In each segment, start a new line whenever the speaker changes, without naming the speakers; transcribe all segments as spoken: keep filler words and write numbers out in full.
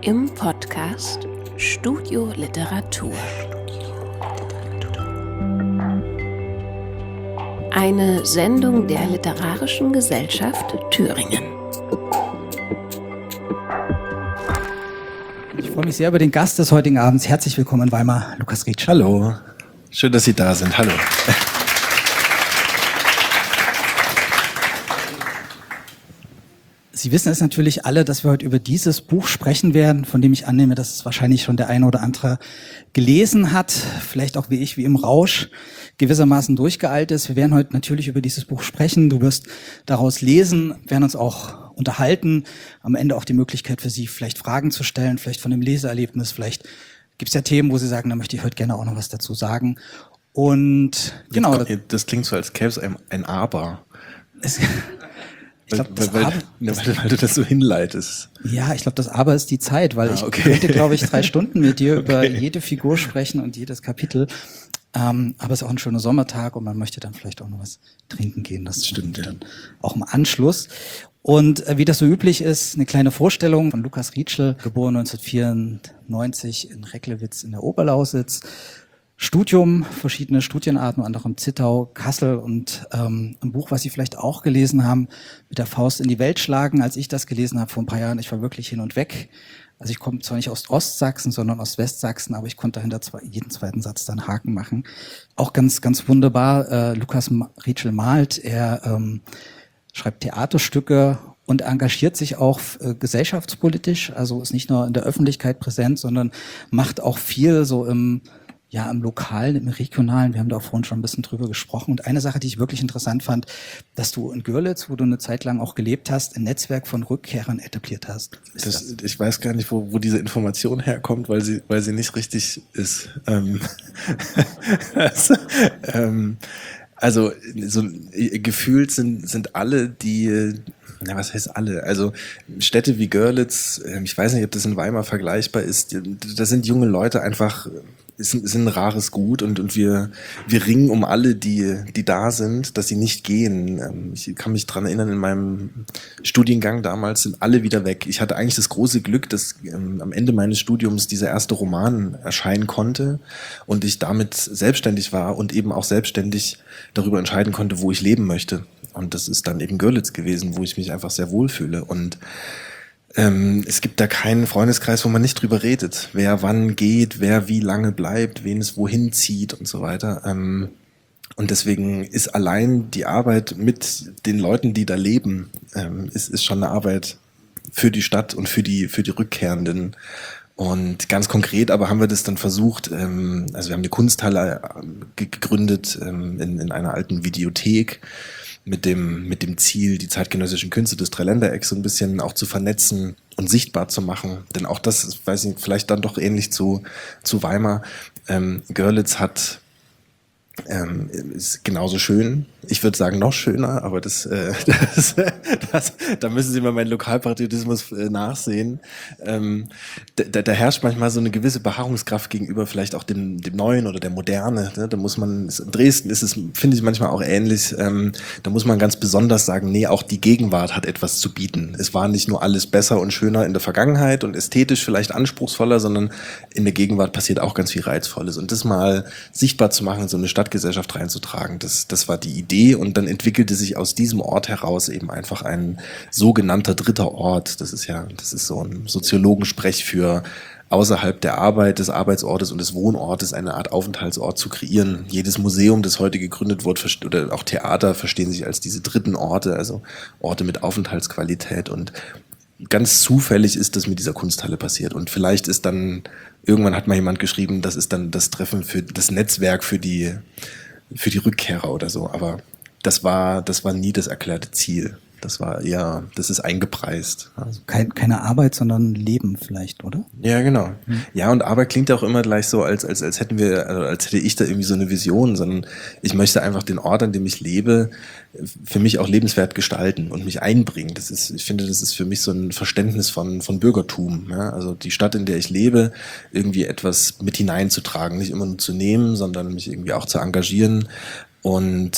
im Podcast Studio Literatur. Eine Sendung der Literarischen Gesellschaft Thüringen.
Ich freue mich sehr über den Gast des heutigen Abends. Herzlich willkommen in Weimar, Lukas Rietschel.
Hallo, schön, dass Sie da sind. Hallo.
Sie wissen es natürlich alle, dass wir heute über dieses Buch sprechen werden, von dem ich annehme, dass es wahrscheinlich schon der eine oder andere gelesen hat, vielleicht auch wie ich, wie im Rausch, gewissermaßen durchgeeilt ist. Wir werden heute natürlich über dieses Buch sprechen. Du wirst daraus lesen, werden uns auch unterhalten. Am Ende auch die Möglichkeit für Sie, vielleicht Fragen zu stellen, vielleicht von dem Leseerlebnis. Vielleicht gibt es ja Themen, wo Sie sagen, da möchte ich heute gerne auch noch was dazu sagen. Und genau.
Das, das klingt so, als gäbe es ein, ein Aber.
Es, Ich glaub,
weil, weil,
Aber,
weil, weil du das so hinleitest.
Ja, ich glaube, das Aber ist die Zeit, weil ah, okay. ich könnte, glaube ich, drei Stunden mit dir über okay. jede Figur sprechen und jedes Kapitel. Ähm, aber es ist auch ein schöner Sommertag und man möchte dann vielleicht auch noch was trinken gehen. Das, das stimmt, ja. Dann auch im Anschluss. Und äh, wie das so üblich ist, eine kleine Vorstellung von Lukas Rietschel, geboren neunzehnhundertvierundneunzig in Recklewitz in der Oberlausitz. Studium, verschiedene Studienarten, unter anderem Zittau, Kassel und ähm, ein Buch, was Sie vielleicht auch gelesen haben, mit der Faust in die Welt schlagen. Als ich das gelesen habe vor ein paar Jahren, ich war wirklich hin und weg. Also ich komme zwar nicht aus Ostsachsen, sondern aus Westsachsen, aber ich konnte hinter zwei, jeden zweiten Satz dann Haken machen. Auch ganz, ganz wunderbar. Äh, Lukas Rietschel malt, er ähm, schreibt Theaterstücke und engagiert sich auch äh, gesellschaftspolitisch. Also ist nicht nur in der Öffentlichkeit präsent, sondern macht auch viel so im Ja, im Lokalen, im Regionalen, wir haben da auch vorhin schon ein bisschen drüber gesprochen. Und eine Sache, die ich wirklich interessant fand, dass du in Görlitz, wo du eine Zeit lang auch gelebt hast, ein Netzwerk von Rückkehrern etabliert hast.
Das, das? Ich weiß gar nicht, wo, wo diese Information herkommt, weil sie, weil sie nicht richtig ist. Ähm, also, ähm, also so gefühlt sind, sind alle, die... Ja, was heißt alle? Also Städte wie Görlitz, ich weiß nicht, ob das in Weimar vergleichbar ist, da sind junge Leute einfach, sind, sind ein rares Gut und, und wir, wir ringen um alle, die, die da sind, dass sie nicht gehen. Ich kann mich dran erinnern, in meinem Studiengang damals sind alle wieder weg. Ich hatte eigentlich das große Glück, dass ähm, am Ende meines Studiums dieser erste Roman erscheinen konnte und ich damit selbstständig war und eben auch selbstständig darüber entscheiden konnte, wo ich leben möchte. Und das ist dann eben Görlitz gewesen, wo ich mich einfach sehr wohlfühle. Und ähm, es gibt da keinen Freundeskreis, wo man nicht drüber redet. Wer wann geht, wer wie lange bleibt, wen es wohin zieht und so weiter. Ähm, und deswegen ist allein die Arbeit mit den Leuten, die da leben, ähm, ist, ist schon eine Arbeit für die Stadt und für die, für die Rückkehrenden. Und ganz konkret aber haben wir das dann versucht, ähm, also wir haben eine Kunsthalle gegründet ähm, in, in einer alten Videothek, mit dem, mit dem Ziel, die zeitgenössischen Künste des Dreiländerecks so ein bisschen auch zu vernetzen und sichtbar zu machen. Denn auch das, weiß ich, vielleicht dann doch ähnlich zu, zu Weimar. Ähm, Görlitz hat, ähm, ist genauso schön. Ich würde sagen, noch schöner, aber das, äh, das, das, da müssen Sie mal meinen Lokalpatriotismus äh, nachsehen. Ähm, da, da herrscht manchmal so eine gewisse Beharrungskraft gegenüber vielleicht auch dem, dem Neuen oder der Moderne. Ne? Da muss man, in Dresden ist es, finde ich manchmal auch ähnlich, ähm, da muss man ganz besonders sagen, nee, auch die Gegenwart hat etwas zu bieten. Es war nicht nur alles besser und schöner in der Vergangenheit und ästhetisch vielleicht anspruchsvoller, sondern in der Gegenwart passiert auch ganz viel Reizvolles. Und das mal sichtbar zu machen, in so eine Stadtgesellschaft reinzutragen, das, das war die Idee. Und dann entwickelte sich aus diesem Ort heraus eben einfach ein sogenannter dritter Ort. Das ist ja, das ist so ein Soziologensprech für außerhalb der Arbeit, des Arbeitsortes und des Wohnortes eine Art Aufenthaltsort zu kreieren. Jedes Museum, das heute gegründet wird, oder auch Theater verstehen sich als diese dritten Orte, also Orte mit Aufenthaltsqualität. Und ganz zufällig ist das mit dieser Kunsthalle passiert. Und vielleicht ist dann, irgendwann hat mal jemand geschrieben, das ist dann das Treffen für das Netzwerk für die für die Rückkehrer oder so, aber das war, das war nie das erklärte Ziel. Das war eher, das ist eingepreist.
Also kein, keine Arbeit, sondern Leben vielleicht, oder?
Ja, genau. Mhm. Ja, und Arbeit klingt ja auch immer gleich so, als, als, als hätten wir, also als hätte ich da irgendwie so eine Vision, sondern ich möchte einfach den Ort, an dem ich lebe, für mich auch lebenswert gestalten und mich einbringen. Das ist, ich finde, das ist für mich so ein Verständnis von, von Bürgertum. Ja? Also die Stadt, in der ich lebe, irgendwie etwas mit hineinzutragen, nicht immer nur zu nehmen, sondern mich irgendwie auch zu engagieren und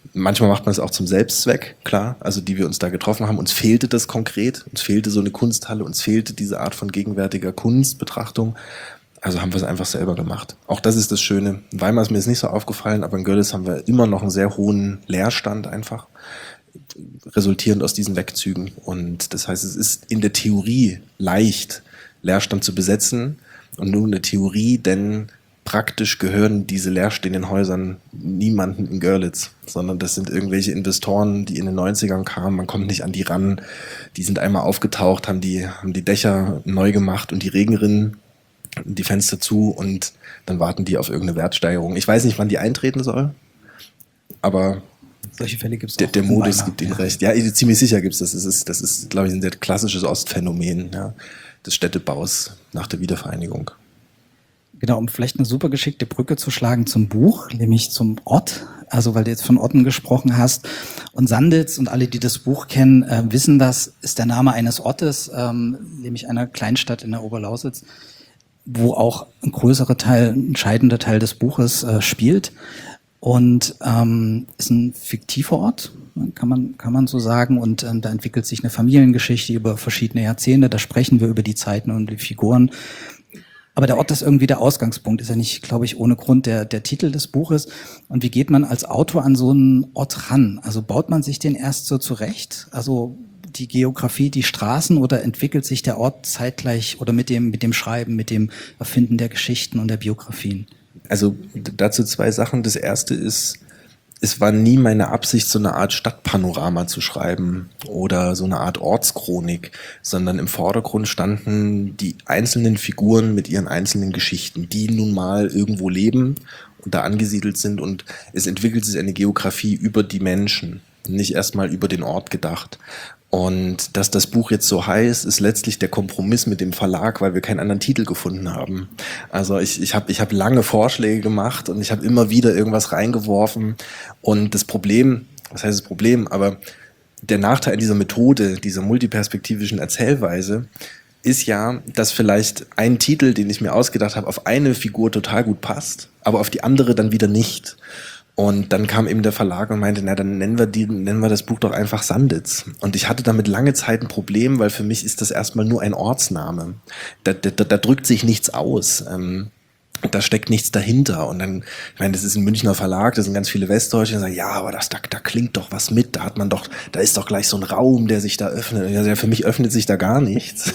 manchmal macht man es auch zum Selbstzweck, klar, also die wir uns da getroffen haben. Uns fehlte das konkret, uns fehlte so eine Kunsthalle, uns fehlte diese Art von gegenwärtiger Kunstbetrachtung. Also haben wir es einfach selber gemacht. Auch das ist das Schöne. In Weimar ist mir jetzt nicht so aufgefallen, aber in Görlitz haben wir immer noch einen sehr hohen Leerstand einfach, resultierend aus diesen Wegzügen. Und das heißt, es ist in der Theorie leicht, Leerstand zu besetzen und nur in der Theorie, denn praktisch gehören diese leerstehenden Häusern niemanden in Görlitz, sondern das sind irgendwelche Investoren, die in den neunzigern kamen, man kommt nicht an die ran, die sind einmal aufgetaucht, haben die, haben die Dächer neu gemacht und die Regenrinnen, die Fenster zu und dann warten die auf irgendeine Wertsteigerung. Ich weiß nicht, wann die eintreten soll, aber
solche Fälle gibt's
der,
auch
der
in
Modus
Weimar.
gibt ihnen recht. Ja, ziemlich sicher gibt's das. Das ist, das ist, glaube ich, ein sehr klassisches Ostphänomen, ja, des Städtebaus nach der Wiedervereinigung.
Genau, um vielleicht eine super geschickte Brücke zu schlagen zum Buch, nämlich zum Ort. Also weil du jetzt von Orten gesprochen hast. Und Sanditz und alle, die das Buch kennen, äh, wissen das, ist der Name eines Ortes, ähm, nämlich einer Kleinstadt in der Oberlausitz, wo auch ein größerer Teil, ein entscheidender Teil des Buches äh, spielt. Und ähm, ist ein fiktiver Ort, kann man kann man so sagen. Und ähm, da entwickelt sich eine Familiengeschichte über verschiedene Jahrzehnte. Da sprechen wir über die Zeiten und die Figuren. Aber der Ort ist irgendwie der Ausgangspunkt, ist ja nicht, glaube ich, ohne Grund der, der Titel des Buches. Und wie geht man als Autor an so einen Ort ran? Also baut man sich den erst so zurecht? Also die Geografie, die Straßen, oder entwickelt sich der Ort zeitgleich oder mit dem, mit dem Schreiben, mit dem Erfinden der Geschichten und der Biografien?
Also dazu zwei Sachen. Das erste ist, es war nie meine Absicht, so eine Art Stadtpanorama zu schreiben oder so eine Art Ortschronik, sondern im Vordergrund standen die einzelnen Figuren mit ihren einzelnen Geschichten, die nun mal irgendwo leben und da angesiedelt sind, und es entwickelt sich eine Geografie über die Menschen, nicht erstmal über den Ort gedacht. Und dass das Buch jetzt so heißt, ist letztlich der Kompromiss mit dem Verlag, weil wir keinen anderen Titel gefunden haben. Also ich, ich habe ich hab lange Vorschläge gemacht und ich habe immer wieder irgendwas reingeworfen. Und das Problem, was heißt das Problem, aber der Nachteil dieser Methode, dieser multiperspektivischen Erzählweise, ist ja, dass vielleicht ein Titel, den ich mir ausgedacht habe, auf eine Figur total gut passt, aber auf die andere dann wieder nicht. Und dann kam eben der Verlag und meinte, na, dann nennen wir die, nennen wir das Buch doch einfach Sanditz. Und ich hatte damit lange Zeit ein Problem, weil für mich ist das erstmal nur ein Ortsname. Da, da, da drückt sich nichts aus. Ähm, da steckt nichts dahinter. Und dann, ich meine, das ist ein Münchner Verlag, da sind ganz viele Westdeutsche, die sagen, ja, aber das, da, da klingt doch was mit, da hat man doch, da ist doch gleich so ein Raum, der sich da öffnet. Und ja, für mich öffnet sich da gar nichts.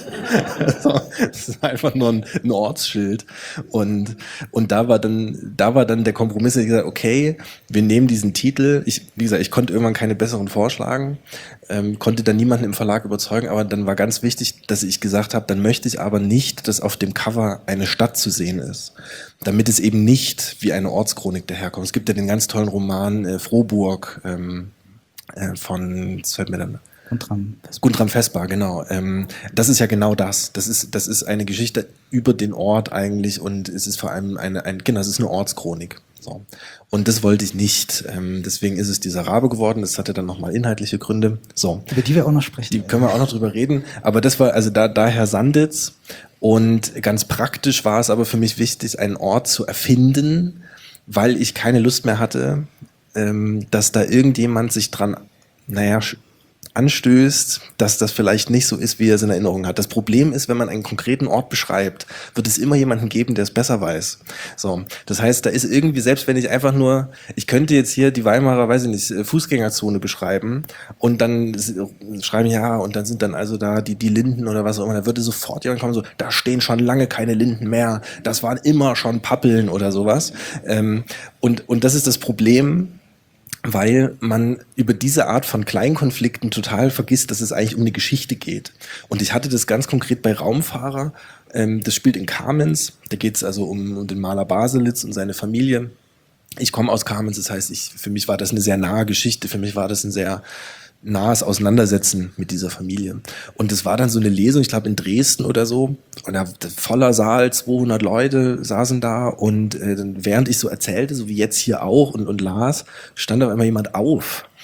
Das ist einfach nur ein, ein Ortsschild. Und, und da war dann, da war dann der Kompromiss, ich gesagt, okay, wir nehmen diesen Titel. Ich, wie gesagt, ich konnte irgendwann keine besseren vorschlagen, ähm, konnte dann niemanden im Verlag überzeugen, aber dann war ganz wichtig, dass ich gesagt habe, dann möchte ich aber nicht, dass auf dem Cover eine Stadt zu sehen ist, damit es eben nicht wie eine Ortschronik daherkommt. Es gibt ja den ganz tollen Roman äh, Frohburg ähm, äh, von, das fällt mir dann
Guntram Vesper.
Guntram Vesper, genau. Ähm, das ist ja genau das. Das ist, das ist eine Geschichte über den Ort eigentlich, und es ist vor allem eine, ein, genau, es ist eine Ortschronik. So. Und das wollte ich nicht. Ähm, deswegen ist es dieser Rabe geworden. Das hatte dann nochmal inhaltliche Gründe. So.
Über die wir auch noch sprechen.
Die können wir auch noch drüber reden. Aber das war also da, daher Sanditz. Und ganz praktisch war es aber für mich wichtig, einen Ort zu erfinden, weil ich keine Lust mehr hatte, ähm, dass da irgendjemand sich dran, naja, anstößt, dass das vielleicht nicht so ist, wie er es in Erinnerung hat. Das Problem ist, wenn man einen konkreten Ort beschreibt, wird es immer jemanden geben, der es besser weiß. So, das heißt, da ist irgendwie, selbst wenn ich einfach nur, ich könnte jetzt hier die Weimarer, weiß ich nicht, Fußgängerzone beschreiben und dann schreiben, ja, und dann sind dann also da die, die Linden oder was auch immer, da würde sofort jemand kommen, so, da stehen schon lange keine Linden mehr, das waren immer schon Pappeln oder sowas. Ähm, und, und das ist das Problem, weil man über diese Art von Kleinkonflikten total vergisst, dass es eigentlich um eine Geschichte geht. Und ich hatte das ganz konkret bei Raumfahrer, ähm, das spielt in Kamenz, da geht es also um, um den Maler Baselitz und seine Familie. Ich komme aus Kamenz, das heißt, ich, für mich war das eine sehr nahe Geschichte, für mich war das ein sehr nahes Auseinandersetzen mit dieser Familie. Und es war dann so eine Lesung, ich glaube in Dresden oder so, und da voller Saal, zweihundert Leute saßen da, und äh, während ich so erzählte, so wie jetzt hier auch, und, und las, stand auf einmal jemand auf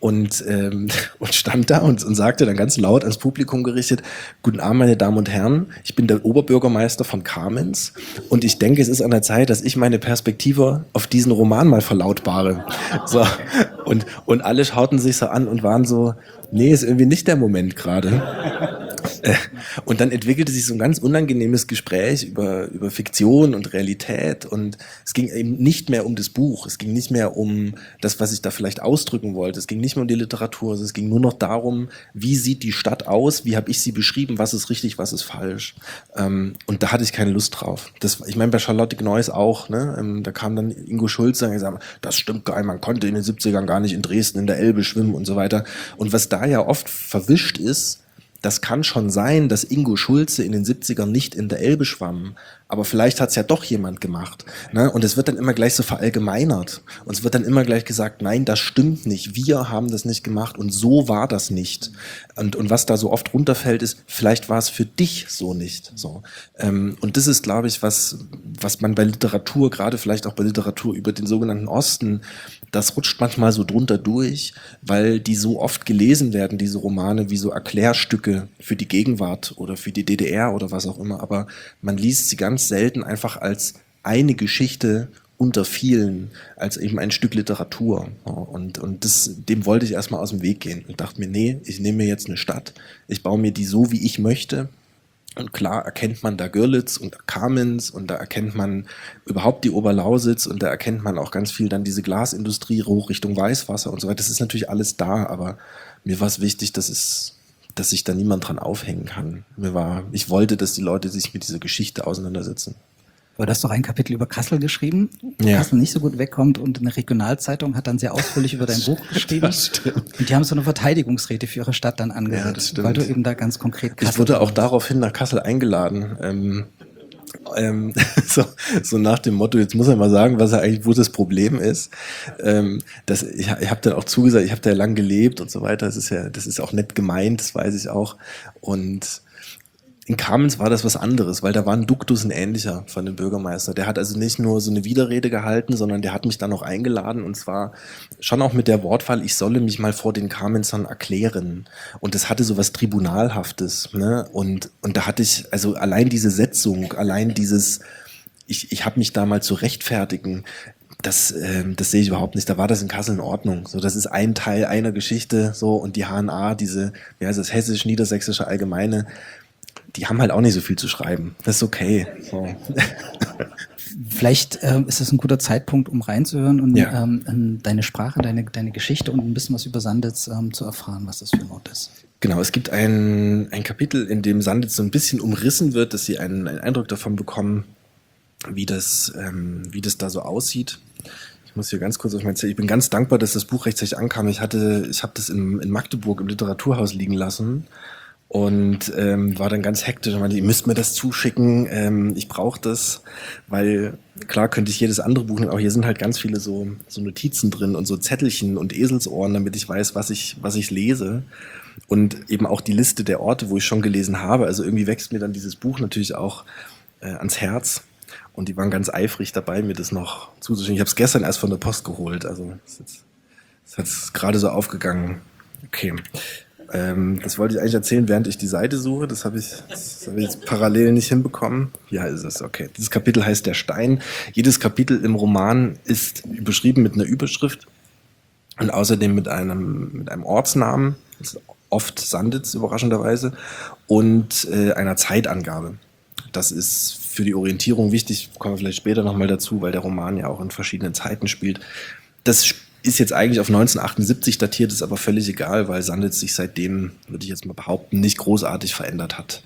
und, ähm, und stand da und, und sagte dann ganz laut ans Publikum gerichtet: Guten Abend, meine Damen und Herren, ich bin der Oberbürgermeister von Kamenz und ich denke, es ist an der Zeit, dass ich meine Perspektive auf diesen Roman mal verlautbare. So. Und, und alle schauten sich so an und waren so: Nee, ist irgendwie nicht der Moment gerade. Und dann entwickelte sich so ein ganz unangenehmes Gespräch über, über Fiktion und Realität, und es ging eben nicht mehr um das Buch, es ging nicht mehr um das, was ich da vielleicht ausdrücken wollte, es ging nicht mehr um die Literatur, es ging nur noch darum, wie sieht die Stadt aus, wie habe ich sie beschrieben, was ist richtig, was ist falsch. Und da hatte ich keine Lust drauf. Das, ich meine, bei Charlotte Gneuss auch, ne? Da kam dann Ingo Schulze und gesagt, das stimmt gar nicht, man konnte in den siebzigern gar nicht in Dresden in der Elbe schwimmen und so weiter. Und was da ja oft verwischt ist, das kann schon sein, dass Ingo Schulze in den siebzigern nicht in der Elbe schwamm, aber vielleicht hat es ja doch jemand gemacht. Ne? Und es wird dann immer gleich so verallgemeinert. Und es wird dann immer gleich gesagt, nein, das stimmt nicht, wir haben das nicht gemacht und so war das nicht. Und, und was da so oft runterfällt, ist, vielleicht war es für dich so nicht. So. Ähm, und das ist, glaube ich, was, was man bei Literatur, gerade vielleicht auch bei Literatur über den sogenannten Osten, das rutscht manchmal so drunter durch, weil die so oft gelesen werden, diese Romane, wie so Erklärstücke für die Gegenwart oder für die D D R oder was auch immer. Aber man liest sie ganz selten einfach als eine Geschichte unter vielen, als eben ein Stück Literatur. Und, und das, dem wollte ich erstmal aus dem Weg gehen und dachte mir, nee, ich nehme mir jetzt eine Stadt, ich baue mir die so, wie ich möchte. Und klar erkennt man da Görlitz und Kamenz und da erkennt man überhaupt die Oberlausitz und da erkennt man auch ganz viel dann diese Glasindustrie hoch Richtung Weißwasser und so weiter. Das ist natürlich alles da, aber mir war es wichtig, dass es, dass sich da niemand dran aufhängen kann. Mir war, ich wollte, dass die Leute sich mit dieser Geschichte auseinandersetzen.
Aber du hast doch ein Kapitel über Kassel geschrieben, wo
ja.
Kassel nicht so gut wegkommt, und eine Regionalzeitung hat dann sehr ausführlich über dein Buch geschrieben.
Das stimmt.
Und die haben so eine Verteidigungsrede für ihre Stadt dann angehört,
ja, das stimmt.
weil du eben da ganz konkret Kassel...
Ich wurde auch daraufhin nach Kassel eingeladen. Ähm, ähm, so, so nach dem Motto, jetzt muss er mal sagen, was er eigentlich, wo das Problem ist. Ähm, das, ich ich habe dann auch zugesagt, ich habe da ja lang gelebt und so weiter. Das ist ja, das ist auch nett gemeint, das weiß ich auch. Und in Kamenz war das was anderes, weil da war ein Duktus ein ähnlicher von dem Bürgermeister. Der hat also nicht nur so eine Widerrede gehalten, sondern der hat mich dann auch eingeladen, und zwar schon auch mit der Wortwahl, ich solle mich mal vor den Kamenzern erklären. Und das hatte so was Tribunalhaftes, ne? Und, und da hatte ich, also allein diese Setzung, allein dieses, ich, ich habe mich da mal zu rechtfertigen, das, ähm, das sehe ich überhaupt nicht. Da war das in Kassel in Ordnung. So, das ist ein Teil einer Geschichte, so, und die H N A, diese, wie heißt das, Hessisch-Niedersächsische Allgemeine, die haben halt auch nicht so viel zu schreiben. Das ist okay. So.
Vielleicht ähm, ist es ein guter Zeitpunkt, um reinzuhören und
ja.
ähm, deine Sprache, deine, deine Geschichte und ein bisschen was über Sanditz ähm, zu erfahren, was das für ein Ort ist.
Genau, es gibt ein, ein Kapitel, in dem Sanditz so ein bisschen umrissen wird, dass Sie einen, einen Eindruck davon bekommen, wie das, ähm, wie das da so aussieht. Ich muss hier ganz kurz auf mein Zettel. Ich bin ganz dankbar, dass das Buch rechtzeitig ankam. Ich hatte, ich habe das in, in Magdeburg im Literaturhaus liegen lassen. Und ähm, war dann ganz hektisch und meinte, ihr müsst mir das zuschicken, ähm, ich brauche das, weil klar könnte ich jedes andere Buch nehmen, aber hier sind halt ganz viele so, so Notizen drin und so Zettelchen und Eselsohren, damit ich weiß, was ich, was ich lese. Und eben auch die Liste der Orte, wo ich schon gelesen habe. Also irgendwie wächst mir dann dieses Buch natürlich auch äh, ans Herz. Und die waren ganz eifrig dabei, mir das noch zuzuschicken. Ich habe es gestern erst von der Post geholt, also das ist jetzt, das ist gerade so aufgegangen. Okay. Ähm, das wollte ich eigentlich erzählen, während ich die Seite suche. Das habe ich, das habe ich jetzt parallel nicht hinbekommen. Ja, ist es, okay. Dieses Kapitel heißt Der Stein. Jedes Kapitel im Roman ist überschrieben mit einer Überschrift und außerdem mit einem, mit einem Ortsnamen, das ist oft Sanditz, überraschenderweise, und äh, einer Zeitangabe. Das ist für die Orientierung wichtig, kommen wir vielleicht später nochmal dazu, weil der Roman ja auch in verschiedenen Zeiten spielt. Das ist jetzt eigentlich auf neunzehnhundertachtundsiebzig datiert, ist aber völlig egal, weil Sanditz sich seitdem, würde ich jetzt mal behaupten, nicht großartig verändert hat.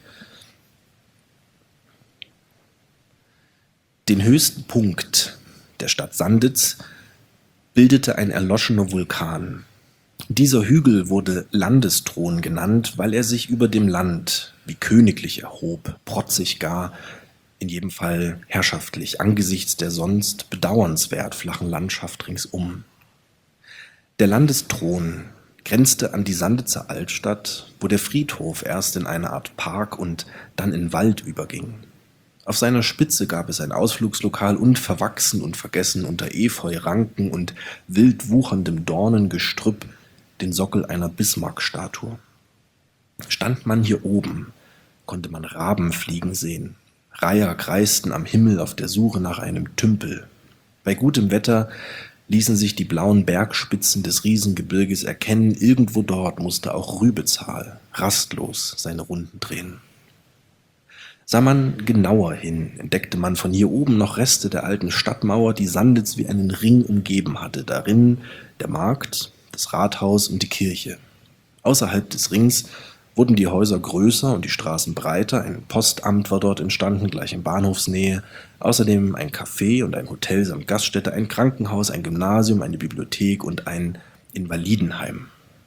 Den höchsten Punkt der Stadt Sanditz bildete ein erloschener Vulkan. Dieser Hügel wurde Landesthron genannt, weil er sich über dem Land wie königlich erhob, protzig gar, in jedem Fall herrschaftlich, angesichts der sonst bedauernswert flachen Landschaft ringsum. Der Landesthron grenzte an die Sanditzer Altstadt, wo der Friedhof erst in eine Art Park und dann in Wald überging. Auf seiner Spitze gab es ein Ausflugslokal und verwachsen und vergessen unter Efeu, Ranken und wild wucherndem Dornengestrüpp den Sockel einer Bismarck-Statue. Stand man hier oben, konnte man Raben fliegen sehen. Reiher kreisten am Himmel auf der Suche nach einem Tümpel. Bei gutem Wetter ließen sich die blauen Bergspitzen des Riesengebirges erkennen. Irgendwo dort musste auch Rübezahl rastlos seine Runden drehen. Sah man genauer hin, entdeckte man von hier oben noch Reste der alten Stadtmauer, die Sanditz wie einen Ring umgeben hatte. Darin der Markt, das Rathaus und die Kirche. Außerhalb des Rings wurden die Häuser größer und die Straßen breiter. Ein Postamt war dort entstanden, gleich in Bahnhofsnähe. Außerdem ein Café und ein Hotel samt Gaststätte, ein Krankenhaus, ein Gymnasium, eine Bibliothek und ein Invalidenheim.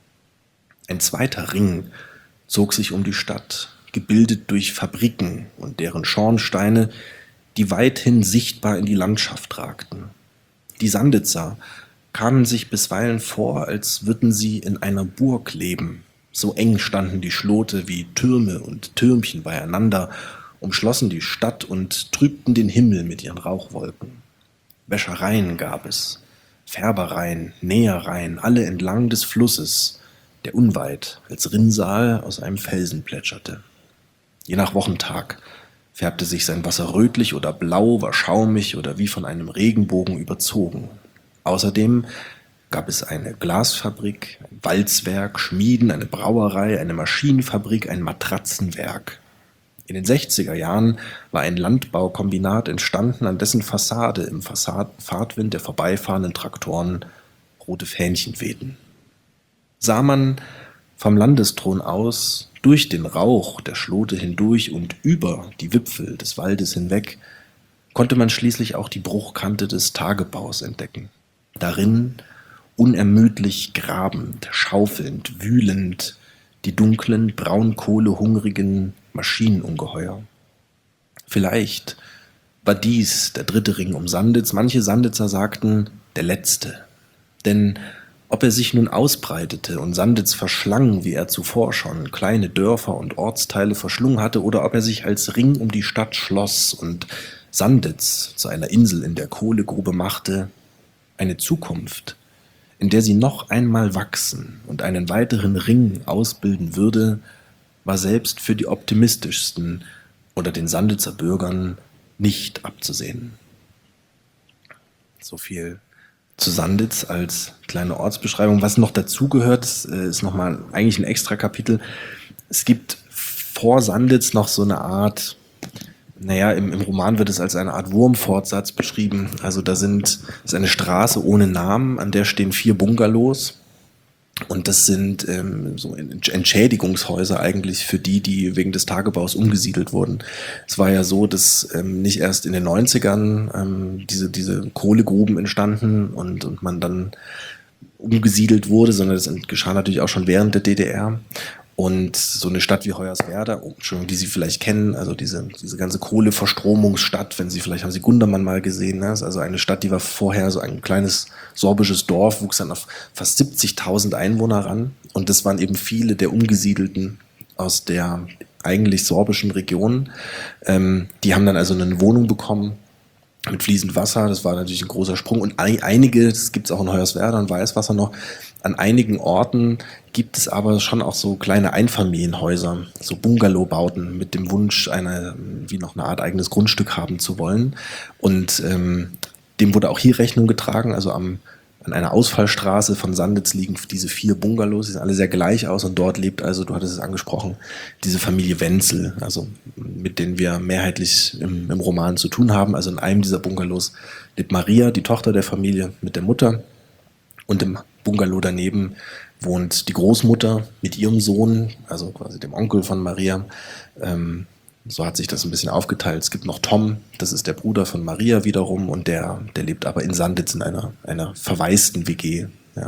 Ein zweiter Ring zog sich um die Stadt, gebildet durch Fabriken und deren Schornsteine, die weithin sichtbar in die Landschaft ragten. Die Sanditzer kamen sich bisweilen vor, als würden sie in einer Burg leben. So eng standen die Schlote wie Türme und Türmchen beieinander, umschlossen die Stadt und trübten den Himmel mit ihren Rauchwolken. Wäschereien gab es, Färbereien, Nähereien, alle entlang des Flusses, der unweit als Rinnsal aus einem Felsen plätscherte. Je nach Wochentag färbte sich sein Wasser rötlich oder blau, war schaumig oder wie von einem Regenbogen überzogen. Außerdem gab es eine Glasfabrik, ein Walzwerk, Schmieden, eine Brauerei, eine Maschinenfabrik, ein Matratzenwerk. In den sechziger Jahren war ein Landbaukombinat entstanden, an dessen Fassade im Fassad- Fahrtwind der vorbeifahrenden Traktoren rote Fähnchen wehten. Sah man vom Landesthron aus, durch den Rauch der Schlote hindurch und über die Wipfel des Waldes hinweg, konnte man schließlich auch die Bruchkante des Tagebaus entdecken. Darin unermüdlich grabend, schaufelnd, wühlend, die dunklen, braunkohlehungrigen Maschinenungeheuer. Vielleicht war dies der dritte Ring um Sanditz. Manche Sanditzer sagten, der letzte. Denn ob er sich nun ausbreitete und Sanditz verschlang, wie er zuvor schon kleine Dörfer und Ortsteile verschlungen hatte, oder ob er sich als Ring um die Stadt schloss und Sanditz zu einer Insel in der Kohlegrube machte, eine Zukunft, in der sie noch einmal wachsen und einen weiteren Ring ausbilden würde, war selbst für die optimistischsten unter den Sanditzer Bürgern nicht abzusehen. So viel zu Sanditz als kleine Ortsbeschreibung. Was noch dazugehört, ist, ist nochmal eigentlich ein extra Kapitel. Es gibt vor Sanditz noch so eine Art, naja, im, im Roman wird es als eine Art Wurmfortsatz beschrieben. Also da sind, ist eine Straße ohne Namen, an der stehen vier Bungalows. Und das sind ähm, so Entschädigungshäuser eigentlich für die, die wegen des Tagebaus umgesiedelt wurden. Es war ja so, dass ähm, nicht erst in den neunzigern ähm, diese, diese Kohlegruben entstanden und, und man dann umgesiedelt wurde, sondern das geschah natürlich auch schon während der D D R. Und so eine Stadt wie Hoyerswerda, oh, Entschuldigung, die Sie vielleicht kennen, also diese, diese ganze Kohleverstromungsstadt, wenn Sie vielleicht, haben Sie Gundermann mal gesehen, ne? Das ist also eine Stadt, die war vorher so ein kleines sorbisches Dorf, wuchs dann auf fast siebzigtausend Einwohner ran. Und das waren eben viele der Umgesiedelten aus der eigentlich sorbischen Region. Ähm, die haben dann also eine Wohnung bekommen mit fließend Wasser, das war natürlich ein großer Sprung. Und einige, das gibt es auch in Hoyerswerda und Weißwasser noch, an einigen Orten gibt es aber schon auch so kleine Einfamilienhäuser, so Bungalowbauten mit dem Wunsch, eine, wie noch eine Art eigenes Grundstück haben zu wollen. Und ähm, dem wurde auch hier Rechnung getragen, also am, an einer Ausfallstraße von Sanditz liegen diese vier Bungalows, die sehen alle sehr gleich aus und dort lebt also, du hattest es angesprochen, diese Familie Wenzel, also mit denen wir mehrheitlich im, im Roman zu tun haben. Also in einem dieser Bungalows lebt Maria, die Tochter der Familie, mit der Mutter, und im Bungalow daneben wohnt die Großmutter mit ihrem Sohn, also quasi dem Onkel von Maria. Ähm, so hat sich das ein bisschen aufgeteilt. Es gibt noch Tom, das ist der Bruder von Maria wiederum, und der, der lebt aber in Sanditz in einer, einer verwaisten W G. Ja.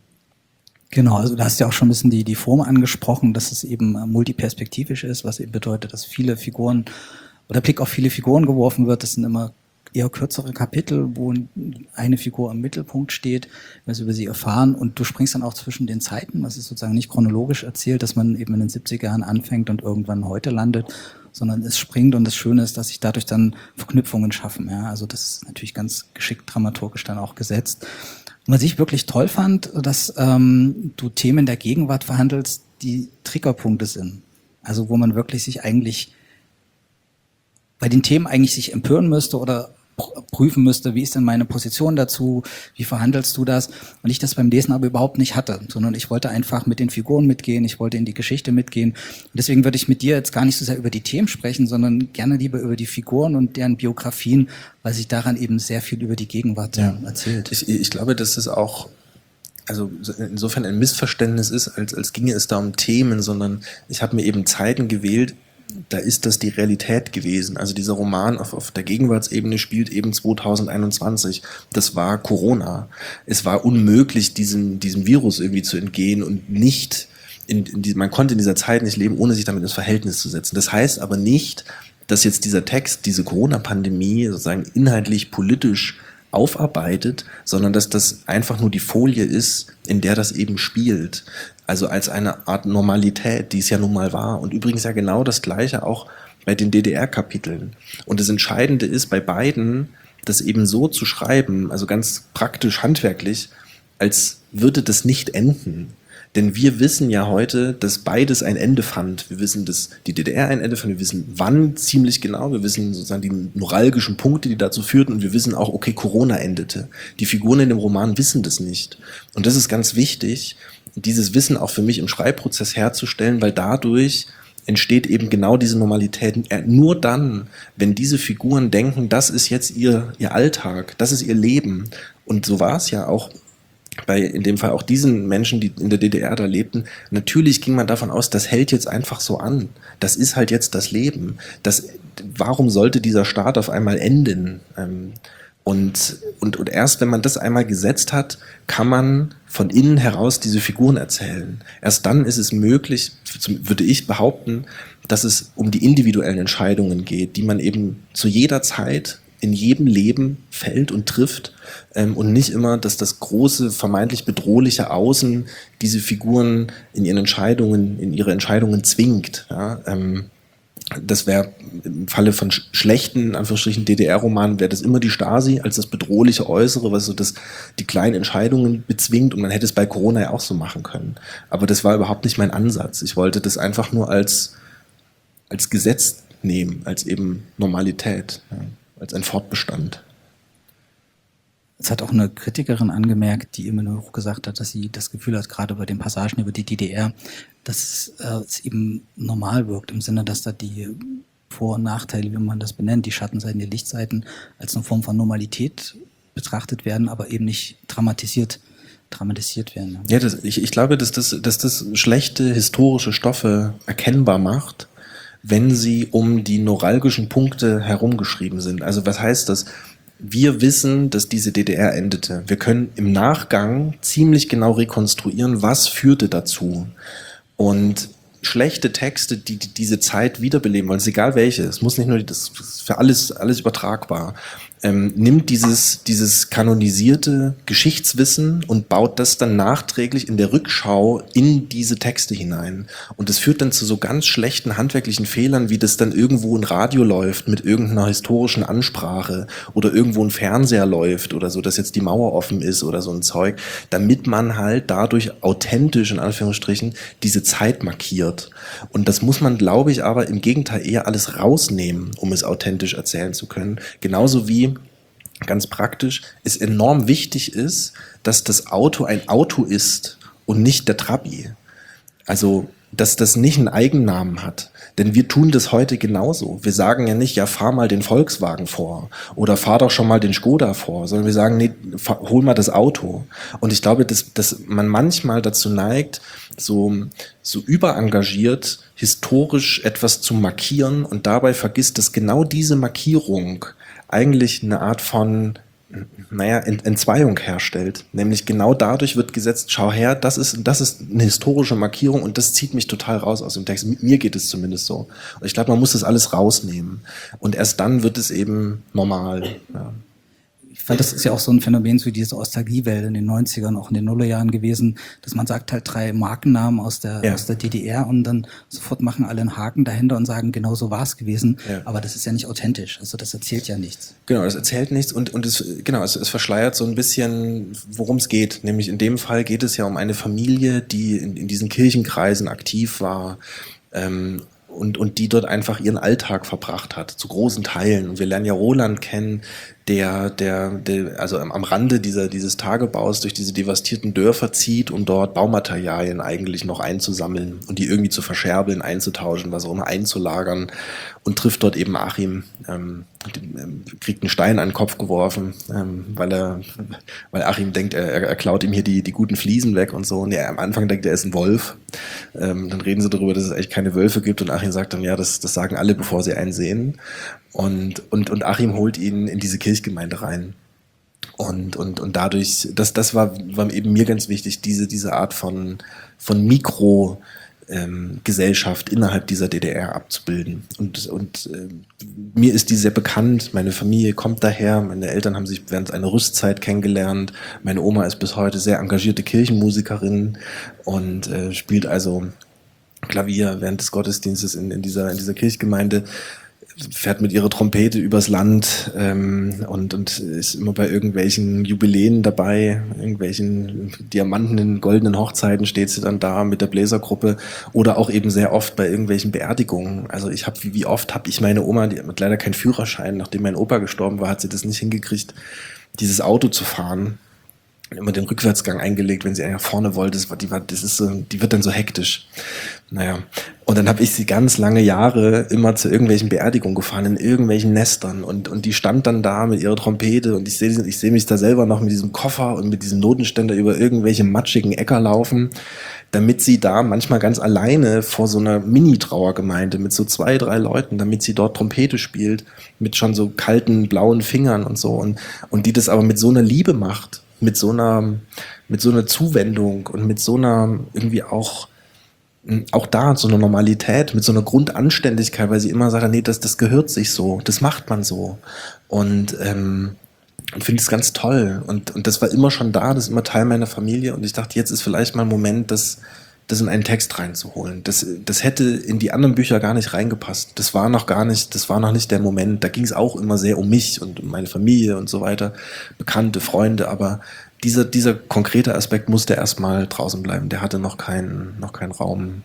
Genau, also du hast ja auch schon ein bisschen die, die Form angesprochen, dass es eben multiperspektivisch ist, was eben bedeutet, dass viele Figuren oder Blick auf viele Figuren geworfen wird. Das sind immer eher kürzere Kapitel, wo eine Figur im Mittelpunkt steht, was über sie erfahren, und du springst dann auch zwischen den Zeiten, was ist sozusagen nicht chronologisch erzählt, dass man eben in den siebziger Jahren anfängt und irgendwann heute landet, sondern es springt, und das Schöne ist, dass sich dadurch dann Verknüpfungen schaffen. Ja, also das ist natürlich ganz geschickt dramaturgisch dann auch gesetzt. Und was ich wirklich toll fand, dass ähm, du Themen der Gegenwart verhandelst, die Triggerpunkte sind. Also wo man wirklich sich eigentlich bei den Themen eigentlich sich empören müsste oder prüfen müsste, wie ist denn meine Position dazu, wie verhandelst du das? Und ich das beim Lesen aber überhaupt nicht hatte, sondern ich wollte einfach mit den Figuren mitgehen, ich wollte in die Geschichte mitgehen. Und deswegen würde ich mit dir jetzt gar nicht so sehr über die Themen sprechen, sondern gerne lieber über die Figuren und deren Biografien, weil sich daran eben sehr viel über die Gegenwart ja. erzählt.
Ich, ich glaube, dass es auch also insofern ein Missverständnis ist, als, als ginge es da um Themen, sondern ich habe mir eben Zeiten gewählt, da ist das die Realität gewesen. Also dieser Roman auf, auf der Gegenwartsebene spielt eben zweitausendeinundzwanzig. Das war Corona. Es war unmöglich, diesem, diesem Virus irgendwie zu entgehen und nicht, in, in die, man konnte in dieser Zeit nicht leben, ohne sich damit ins Verhältnis zu setzen. Das heißt aber nicht, dass jetzt dieser Text, diese Corona-Pandemie sozusagen inhaltlich, politisch aufarbeitet, sondern dass das einfach nur die Folie ist, in der das eben spielt. Also als eine Art Normalität, die es ja nun mal war. Und übrigens ja genau das Gleiche auch bei den D D R-Kapiteln. Und das Entscheidende ist bei beiden, das eben so zu schreiben, also ganz praktisch handwerklich, als würde das nicht enden. Denn wir wissen ja heute, dass beides ein Ende fand. Wir wissen, dass die D D R ein Ende fand. Wir wissen, wann ziemlich genau. Wir wissen sozusagen die neuralgischen Punkte, die dazu führten. Und wir wissen auch, okay, Corona endete. Die Figuren in dem Roman wissen das nicht. Und das ist ganz wichtig, dieses Wissen auch für mich im Schreibprozess herzustellen, weil dadurch entsteht eben genau diese Normalität. Nur dann, wenn diese Figuren denken, das ist jetzt ihr, ihr Alltag, das ist ihr Leben. Und so war es ja auch bei, in dem Fall auch diesen Menschen, die in der D D R da lebten. Natürlich ging man davon aus, das hält jetzt einfach so an. Das ist halt jetzt das Leben. Das, warum sollte dieser Staat auf einmal enden? Ähm, Und, und, und erst wenn man das einmal gesetzt hat, kann man von innen heraus diese Figuren erzählen. Erst dann ist es möglich, würde ich behaupten, dass es um die individuellen Entscheidungen geht, die man eben zu jeder Zeit in jedem Leben fällt und trifft ähm, und nicht immer, dass das große, vermeintlich bedrohliche Außen diese Figuren in ihren Entscheidungen, in ihre Entscheidungen zwingt. Ja, ähm, Das wäre im Falle von sch- schlechten, in Anführungsstrichen, D D R-Romanen, wäre das immer die Stasi als das bedrohliche Äußere, was so das, die kleinen Entscheidungen bezwingt, und man hätte es bei Corona ja auch so machen können. Aber das war überhaupt nicht mein Ansatz. Ich wollte das einfach nur als, als Gesetz nehmen, als eben Normalität, ja, als ein Fortbestand.
Es hat auch eine Kritikerin angemerkt, die immer nur gesagt hat, dass sie das Gefühl hat, gerade bei den Passagen über die D D R, dass äh, es eben normal wirkt, im Sinne, dass da die Vor- und Nachteile, wie man das benennt, die Schattenseiten, die Lichtseiten, als eine Form von Normalität betrachtet werden, aber eben nicht dramatisiert, dramatisiert werden.
Ja, das, ich, ich glaube, dass das, dass das schlechte historische Stoffe erkennbar macht, wenn sie um die neuralgischen Punkte herumgeschrieben sind. Also was heißt das? Wir wissen, dass diese D D R endete. Wir können im Nachgang ziemlich genau rekonstruieren, was führte dazu. Und schlechte Texte, die, die diese Zeit wiederbeleben wollen, ist egal welche, es muss nicht nur, das ist für alles, alles übertragbar, ähm, nimmt dieses, dieses kanonisierte Geschichtswissen und baut das dann nachträglich in der Rückschau in diese Texte hinein. Und das führt dann zu so ganz schlechten handwerklichen Fehlern, wie das dann irgendwo ein Radio läuft mit irgendeiner historischen Ansprache oder irgendwo ein Fernseher läuft oder so, dass jetzt die Mauer offen ist oder so ein Zeug, damit man halt dadurch authentisch, in Anführungsstrichen, diese Zeit markiert. Und das muss man, glaube ich, aber im Gegenteil eher alles rausnehmen, um es authentisch erzählen zu können. Genauso wie, ganz praktisch, es enorm wichtig ist, dass das Auto ein Auto ist und nicht der Trabi. Also, dass das nicht einen Eigennamen hat. Denn wir tun das heute genauso. Wir sagen ja nicht, ja, fahr mal den Volkswagen vor oder fahr doch schon mal den Skoda vor, sondern wir sagen, nee, fahr, hol mal das Auto. Und ich glaube, dass, dass man manchmal dazu neigt, so, so überengagiert historisch etwas zu markieren und dabei vergisst, dass genau diese Markierung eigentlich eine Art von, naja, Entzweiung herstellt. Nämlich genau dadurch wird gesetzt, schau her, das ist, das ist eine historische Markierung und das zieht mich total raus aus dem Text. Mir geht es zumindest so. Und ich glaube, man muss das alles rausnehmen. Und erst dann wird es eben normal. Ja.
Weil das ist ja auch so ein Phänomen, so diese Ostalgiewelle in den neunzigern, auch in den Nullerjahren gewesen, dass man sagt halt drei Markennamen aus der, ja. aus der D D R und dann sofort machen alle einen Haken dahinter und sagen, genau so war es gewesen. Ja. Aber das ist ja nicht authentisch. Also das erzählt ja nichts.
Genau, das erzählt nichts und, und es, genau, es, es verschleiert so ein bisschen, worum es geht. Nämlich in dem Fall geht es ja um eine Familie, die in, in diesen Kirchenkreisen aktiv war, ähm, und, und die dort einfach ihren Alltag verbracht hat, zu großen Teilen. Und wir lernen ja Roland kennen, der, der, der also am Rande dieser, dieses Tagebaus durch diese devastierten Dörfer zieht, um dort Baumaterialien eigentlich noch einzusammeln und die irgendwie zu verscherbeln, einzutauschen, was auch immer, einzulagern, und trifft dort eben Achim, ähm, ähm, kriegt einen Stein an den Kopf geworfen, ähm, weil er, weil Achim denkt, er, er klaut ihm hier die, die guten Fliesen weg und so. Und er am Anfang denkt, er ist ein Wolf. Ähm, dann reden sie darüber, dass es eigentlich keine Wölfe gibt, und Achim sagt dann, ja, das, das sagen alle, bevor sie einen sehen. Und, und, und Achim holt ihn in diese Kirchgemeinde rein. Und, und, und dadurch, das, das war, war eben mir ganz wichtig, diese, diese Art von, von Mikro, ähm, Gesellschaft innerhalb dieser D D R abzubilden. Und, und äh, mir ist die sehr bekannt, meine Familie kommt daher, meine Eltern haben sich während einer Rüstzeit kennengelernt, meine Oma ist bis heute sehr engagierte Kirchenmusikerin und äh, spielt also Klavier während des Gottesdienstes in, in, dieser, in dieser Kirchgemeinde, fährt mit ihrer Trompete übers Land ähm, und, und ist immer bei irgendwelchen Jubiläen dabei, irgendwelchen diamantenen, goldenen Hochzeiten steht sie dann da mit der Bläsergruppe oder auch eben sehr oft bei irgendwelchen Beerdigungen. Also ich habe, wie, wie oft habe ich meine Oma, die hat leider keinen Führerschein, nachdem mein Opa gestorben war, hat sie das nicht hingekriegt, dieses Auto zu fahren. Immer den Rückwärtsgang eingelegt, wenn sie eigentlich vorne wollte. Das war, die, war, das ist so, die wird dann so hektisch. Naja, und dann habe ich sie ganz lange Jahre immer zu irgendwelchen Beerdigungen gefahren, in irgendwelchen Nestern. Und, und die stand dann da mit ihrer Trompete und ich sehe ich seh mich da selber noch mit diesem Koffer und mit diesem Notenständer über irgendwelche matschigen Äcker laufen, damit sie da manchmal ganz alleine vor so einer Mini-Trauergemeinde mit so zwei, drei Leuten, damit sie dort Trompete spielt, mit schon so kalten, blauen Fingern und so. Und, und die das aber mit so einer Liebe macht, mit so einer, mit so einer Zuwendung und mit so einer irgendwie auch, auch da so einer Normalität, mit so einer Grundanständigkeit, weil sie immer sagt, nee, das, das gehört sich so, das macht man so. Und ähm, ich finde es ganz toll. Und, und das war immer schon da, das ist immer Teil meiner Familie. Und ich dachte, jetzt ist vielleicht mal ein Moment, das, das in einen Text reinzuholen. Das, das hätte in die anderen Bücher gar nicht reingepasst. Das war noch gar nicht, das war noch nicht der Moment. Da ging es auch immer sehr um mich und um meine Familie und so weiter, Bekannte, Freunde, aber dieser, dieser konkrete Aspekt musste erstmal draußen bleiben. Der hatte noch keinen, noch keinen Raum.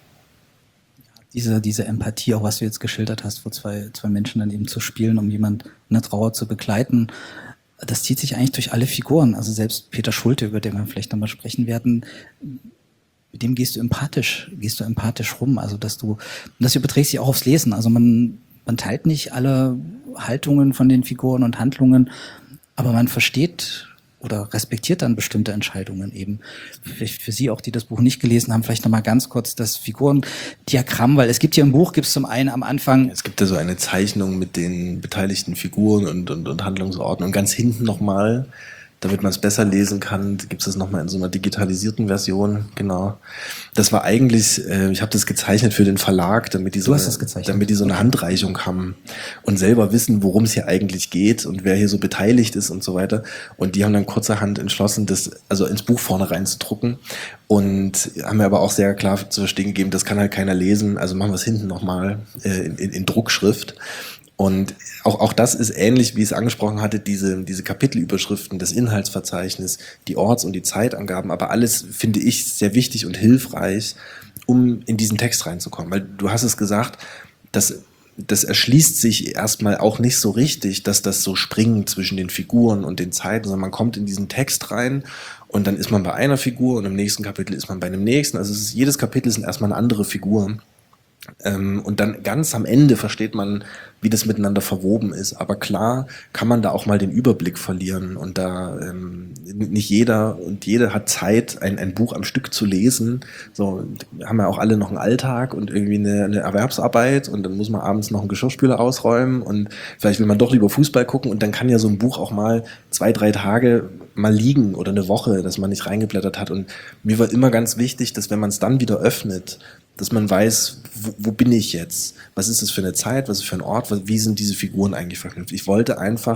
Diese, diese Empathie, auch was du jetzt geschildert hast, wo zwei, zwei Menschen dann eben zu spielen, um jemand eine Trauer zu begleiten, das zieht sich eigentlich durch alle Figuren. Also selbst Peter Schulte, über den wir vielleicht nochmal sprechen werden, mit dem gehst du empathisch, gehst du empathisch rum. Also dass du, das überträgt sich auch aufs Lesen. Also man, man teilt nicht alle Haltungen von den Figuren und Handlungen, aber man versteht oder respektiert dann bestimmte Entscheidungen eben. Vielleicht für Sie auch, die das Buch nicht gelesen haben, vielleicht nochmal ganz kurz das Figurendiagramm, weil es gibt hier im Buch, gibt es zum einen am Anfang...
Es gibt ja so eine Zeichnung mit den beteiligten Figuren und, und, und Handlungsorten und ganz hinten nochmal, damit man es besser lesen kann, gibt es das nochmal in so einer digitalisierten Version, genau. Das war eigentlich, äh, ich habe das gezeichnet für den Verlag, damit die so, eine, damit die so eine Handreichung haben und selber wissen, worum es hier eigentlich geht und wer hier so beteiligt ist und so weiter. Und die haben dann kurzerhand entschlossen, das also ins Buch vorne reinzudrucken und haben mir aber auch sehr klar zu verstehen gegeben, das kann halt keiner lesen, also machen wir es hinten nochmal äh, in, in, in Druckschrift. Und auch, auch das ist ähnlich, wie ich es angesprochen hatte, diese, diese Kapitelüberschriften, das Inhaltsverzeichnis, die Orts- und die Zeitangaben, aber alles finde ich sehr wichtig und hilfreich, um in diesen Text reinzukommen. Weil du hast es gesagt, das, das erschließt sich erstmal auch nicht so richtig, dass das so springt zwischen den Figuren und den Zeiten, sondern man kommt in diesen Text rein und dann ist man bei einer Figur und im nächsten Kapitel ist man bei einem nächsten. Also es ist, jedes Kapitel ist erstmal eine andere Figur. Ähm, und dann ganz am Ende versteht man, wie das miteinander verwoben ist. Aber klar kann man da auch mal den Überblick verlieren und da ähm, nicht jeder und jede hat Zeit, ein, ein Buch am Stück zu lesen. So haben ja auch alle noch einen Alltag und irgendwie eine, eine Erwerbsarbeit und dann muss man abends noch einen Geschirrspüler ausräumen und vielleicht will man doch lieber Fußball gucken und dann kann ja so ein Buch auch mal zwei, drei Tage mal liegen oder eine Woche, dass man nicht reingeblättert hat. Und mir war immer ganz wichtig, dass wenn man es dann wieder öffnet, dass man weiß, wo, wo bin ich jetzt? Was ist das für eine Zeit? Was ist das für ein Ort? Wie sind diese Figuren eigentlich verknüpft? Ich wollte einfach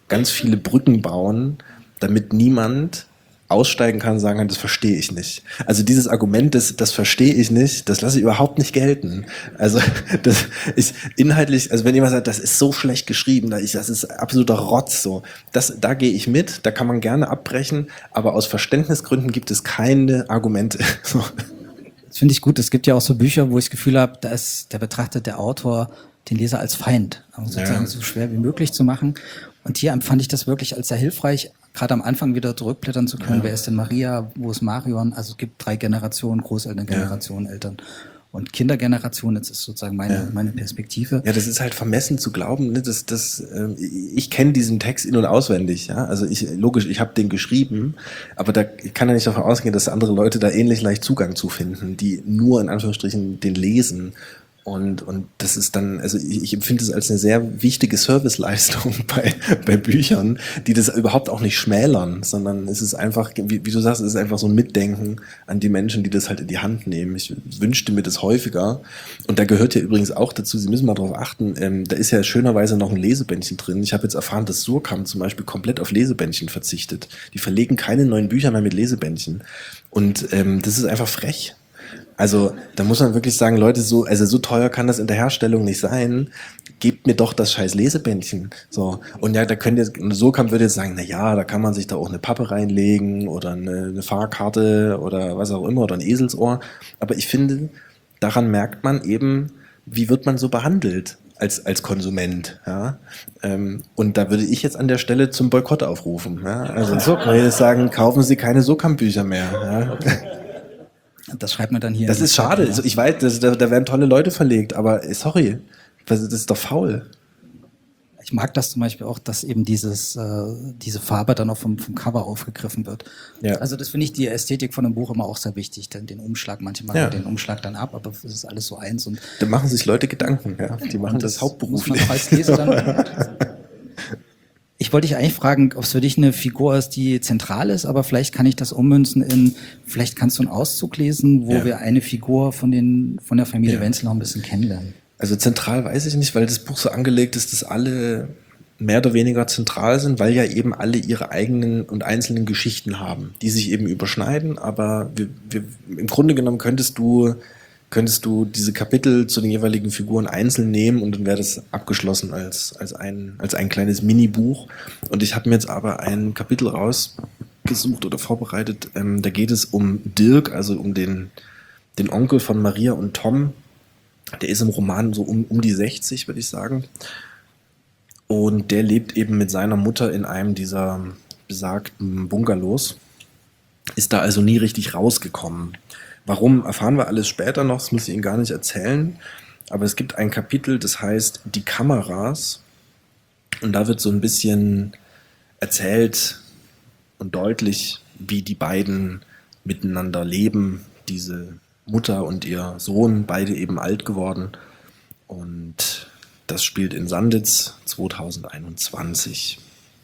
ganz viele Brücken bauen, damit niemand aussteigen kann und sagen kann, das verstehe ich nicht. Also dieses Argument, das, das verstehe ich nicht, das lasse ich überhaupt nicht gelten. Also das ist inhaltlich, also wenn jemand sagt, das ist so schlecht geschrieben, das ist absoluter Rotz, so, das, da gehe ich mit, da kann man gerne abbrechen, aber aus Verständnisgründen gibt es keine Argumente. So.
Das finde ich gut. Es gibt ja auch so Bücher, wo ich das Gefühl habe, da ist, der betrachtet der Autor den Leser als Feind, also sozusagen ja. so schwer wie möglich zu machen. Und hier empfand ich das wirklich als sehr hilfreich, gerade am Anfang wieder zurückblättern zu können. Ja. Wer ist denn Maria? Wo ist Marion? Also es gibt drei Generationen, Großelterngeneration, ja. Eltern und Kindergeneration. Jetzt ist sozusagen meine, ja. meine Perspektive.
Ja, das ist halt vermessen zu glauben. Ne? Das, das, äh, ich kenne diesen Text in- und auswendig. Ja? Also ich, logisch, ich habe den geschrieben, aber da ich kann ja nicht davon ausgehen, dass andere Leute da ähnlich leicht Zugang zu finden, die nur in Anführungsstrichen den lesen. Und, und das ist dann, also ich, ich empfinde es als eine sehr wichtige Serviceleistung bei, bei Büchern, die das überhaupt auch nicht schmälern, sondern es ist einfach, wie, wie du sagst, es ist einfach so ein Mitdenken an die Menschen, die das halt in die Hand nehmen. Ich wünschte mir das häufiger. Und da gehört ja übrigens auch dazu, Sie müssen mal drauf achten, ähm, da ist ja schönerweise noch ein Lesebändchen drin. Ich habe jetzt erfahren, dass Surkamp zum Beispiel komplett auf Lesebändchen verzichtet. Die verlegen keine neuen Bücher mehr mit Lesebändchen. Und ähm, das ist einfach frech. Also da muss man wirklich sagen, Leute, so also so teuer kann das in der Herstellung nicht sein. Gebt mir doch das scheiß Lesebändchen. So und ja, da könnt ihr so kann würde jetzt sagen, na ja, da kann man sich da auch eine Pappe reinlegen oder eine, eine Fahrkarte oder was auch immer oder ein Eselsohr. Aber ich finde, daran merkt man eben, wie wird man so behandelt als als Konsument. Ja? Ähm, und da würde ich jetzt an der Stelle zum Boykott aufrufen. Ja? Also so kann ich jetzt sagen, kaufen Sie keine Surkamp-Bücher mehr. Ja?
Das schreibt man dann hier.
Das ist schade. Also ich weiß, das, da, da werden tolle Leute verlegt, aber sorry, das, das ist doch faul.
Ich mag das zum Beispiel auch, dass eben dieses, äh, diese Farbe dann auch vom, vom Cover aufgegriffen wird. Ja. Also das finde ich die Ästhetik von einem Buch immer auch sehr wichtig. Denn den Umschlag, manche machen ja. den Umschlag dann ab, aber es ist alles so eins. Und
da machen sich Leute Gedanken, ja. Die machen das, das hauptberuflich.
Muss man als Leser dann Ich wollte dich eigentlich fragen, ob es für dich eine Figur ist, die zentral ist, aber vielleicht kann ich das ummünzen in, vielleicht kannst du einen Auszug lesen, wo ja. wir eine Figur von den von der Familie ja. Wenzel noch ein bisschen kennenlernen.
Also zentral weiß ich nicht, weil das Buch so angelegt ist, dass alle mehr oder weniger zentral sind, weil ja eben alle ihre eigenen und einzelnen Geschichten haben, die sich eben überschneiden, aber wir, wir, im Grunde genommen könntest du könntest du diese Kapitel zu den jeweiligen Figuren einzeln nehmen und dann wäre das abgeschlossen als, als, ein, als ein kleines Mini-Buch. Und ich habe mir jetzt aber ein Kapitel rausgesucht oder vorbereitet. Ähm, da geht es um Dirk, also um den, den Onkel von Maria und Tom. Der ist im Roman so um, um die sechzig, würde ich sagen. Und der lebt eben mit seiner Mutter in einem dieser besagten Bungalows. Ist da also nie richtig rausgekommen. Warum, erfahren wir alles später noch, das muss ich Ihnen gar nicht erzählen. Aber es gibt ein Kapitel, das heißt Die Kameras. Und da wird so ein bisschen erzählt und deutlich, wie die beiden miteinander leben. Diese Mutter und ihr Sohn, beide eben alt geworden. Und das spielt in Sanditz zweitausendeinundzwanzig.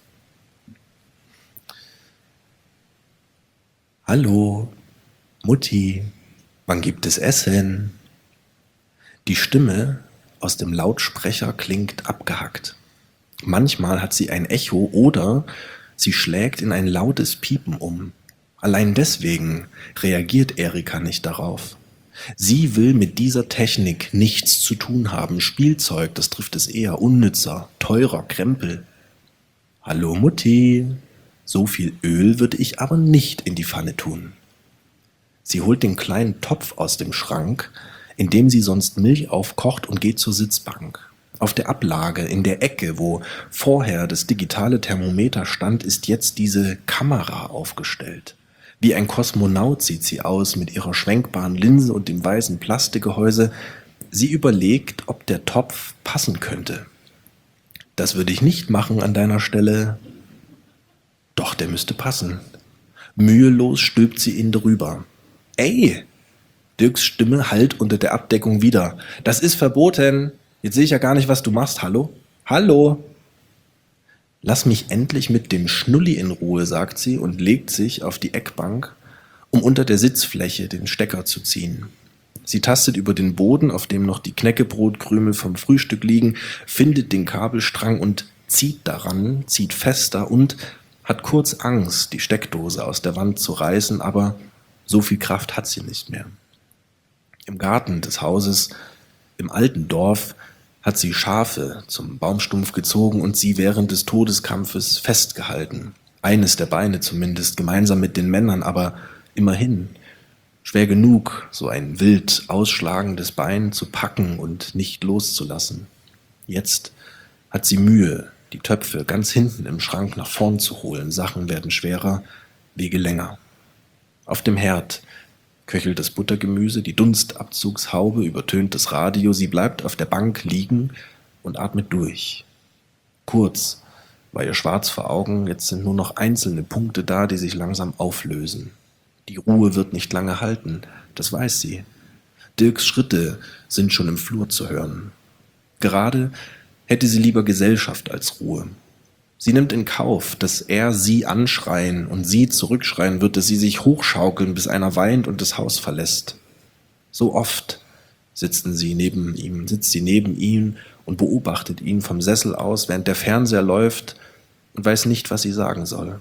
Hallo. Mutti, wann gibt es Essen? Die Stimme aus dem Lautsprecher klingt abgehackt. Manchmal hat sie ein Echo oder sie schlägt in ein lautes Piepen um. Allein deswegen reagiert Erika nicht darauf. Sie will mit dieser Technik nichts zu tun haben. Spielzeug, das trifft es eher, unnützer, teurer Krempel. Hallo Mutti, so viel Öl würde ich aber nicht in die Pfanne tun. Sie holt den kleinen Topf aus dem Schrank, in dem sie sonst Milch aufkocht und geht zur Sitzbank. Auf der Ablage, in der Ecke, wo vorher das digitale Thermometer stand, ist jetzt diese Kamera aufgestellt. Wie ein Kosmonaut sieht sie aus mit ihrer schwenkbaren Linse und dem weißen Plastikgehäuse. Sie überlegt, ob der Topf passen könnte. Das würde ich nicht machen an deiner Stelle. Doch, der müsste passen. Mühelos stülpt sie ihn drüber. Ey! Dirks Stimme hallt unter der Abdeckung wieder. Das ist verboten. Jetzt sehe ich ja gar nicht, was du machst. Hallo? Hallo? Lass mich endlich mit dem Schnulli in Ruhe, sagt sie und legt sich auf die Eckbank, um unter der Sitzfläche den Stecker zu ziehen. Sie tastet über den Boden, auf dem noch die Knäckebrotkrümel vom Frühstück liegen, findet den Kabelstrang und zieht daran, zieht fester und hat kurz Angst, die Steckdose aus der Wand zu reißen, aber so viel Kraft hat sie nicht mehr. Im Garten des Hauses, im alten Dorf, hat sie Schafe zum Baumstumpf gezogen und sie während des Todeskampfes festgehalten. Eines der Beine zumindest, gemeinsam mit den Männern, aber immerhin schwer genug, so ein wild ausschlagendes Bein zu packen und nicht loszulassen. Jetzt hat sie Mühe, die Töpfe ganz hinten im Schrank nach vorn zu holen. Sachen werden schwerer, Wege länger. Auf dem Herd köchelt das Buttergemüse, die Dunstabzugshaube übertönt das Radio. Sie bleibt auf der Bank liegen und atmet durch. Kurz war ihr schwarz vor Augen, jetzt sind nur noch einzelne Punkte da, die sich langsam auflösen. Die Ruhe wird nicht lange halten, das weiß sie. Dirks Schritte sind schon im Flur zu hören. Gerade hätte sie lieber Gesellschaft als Ruhe. Sie nimmt in Kauf, dass er sie anschreien und sie zurückschreien wird, dass sie sich hochschaukeln, bis einer weint und das Haus verlässt. So oft sitzen sie neben ihm, sitzt sie neben ihm und beobachtet ihn vom Sessel aus, während der Fernseher läuft und weiß nicht, was sie sagen soll.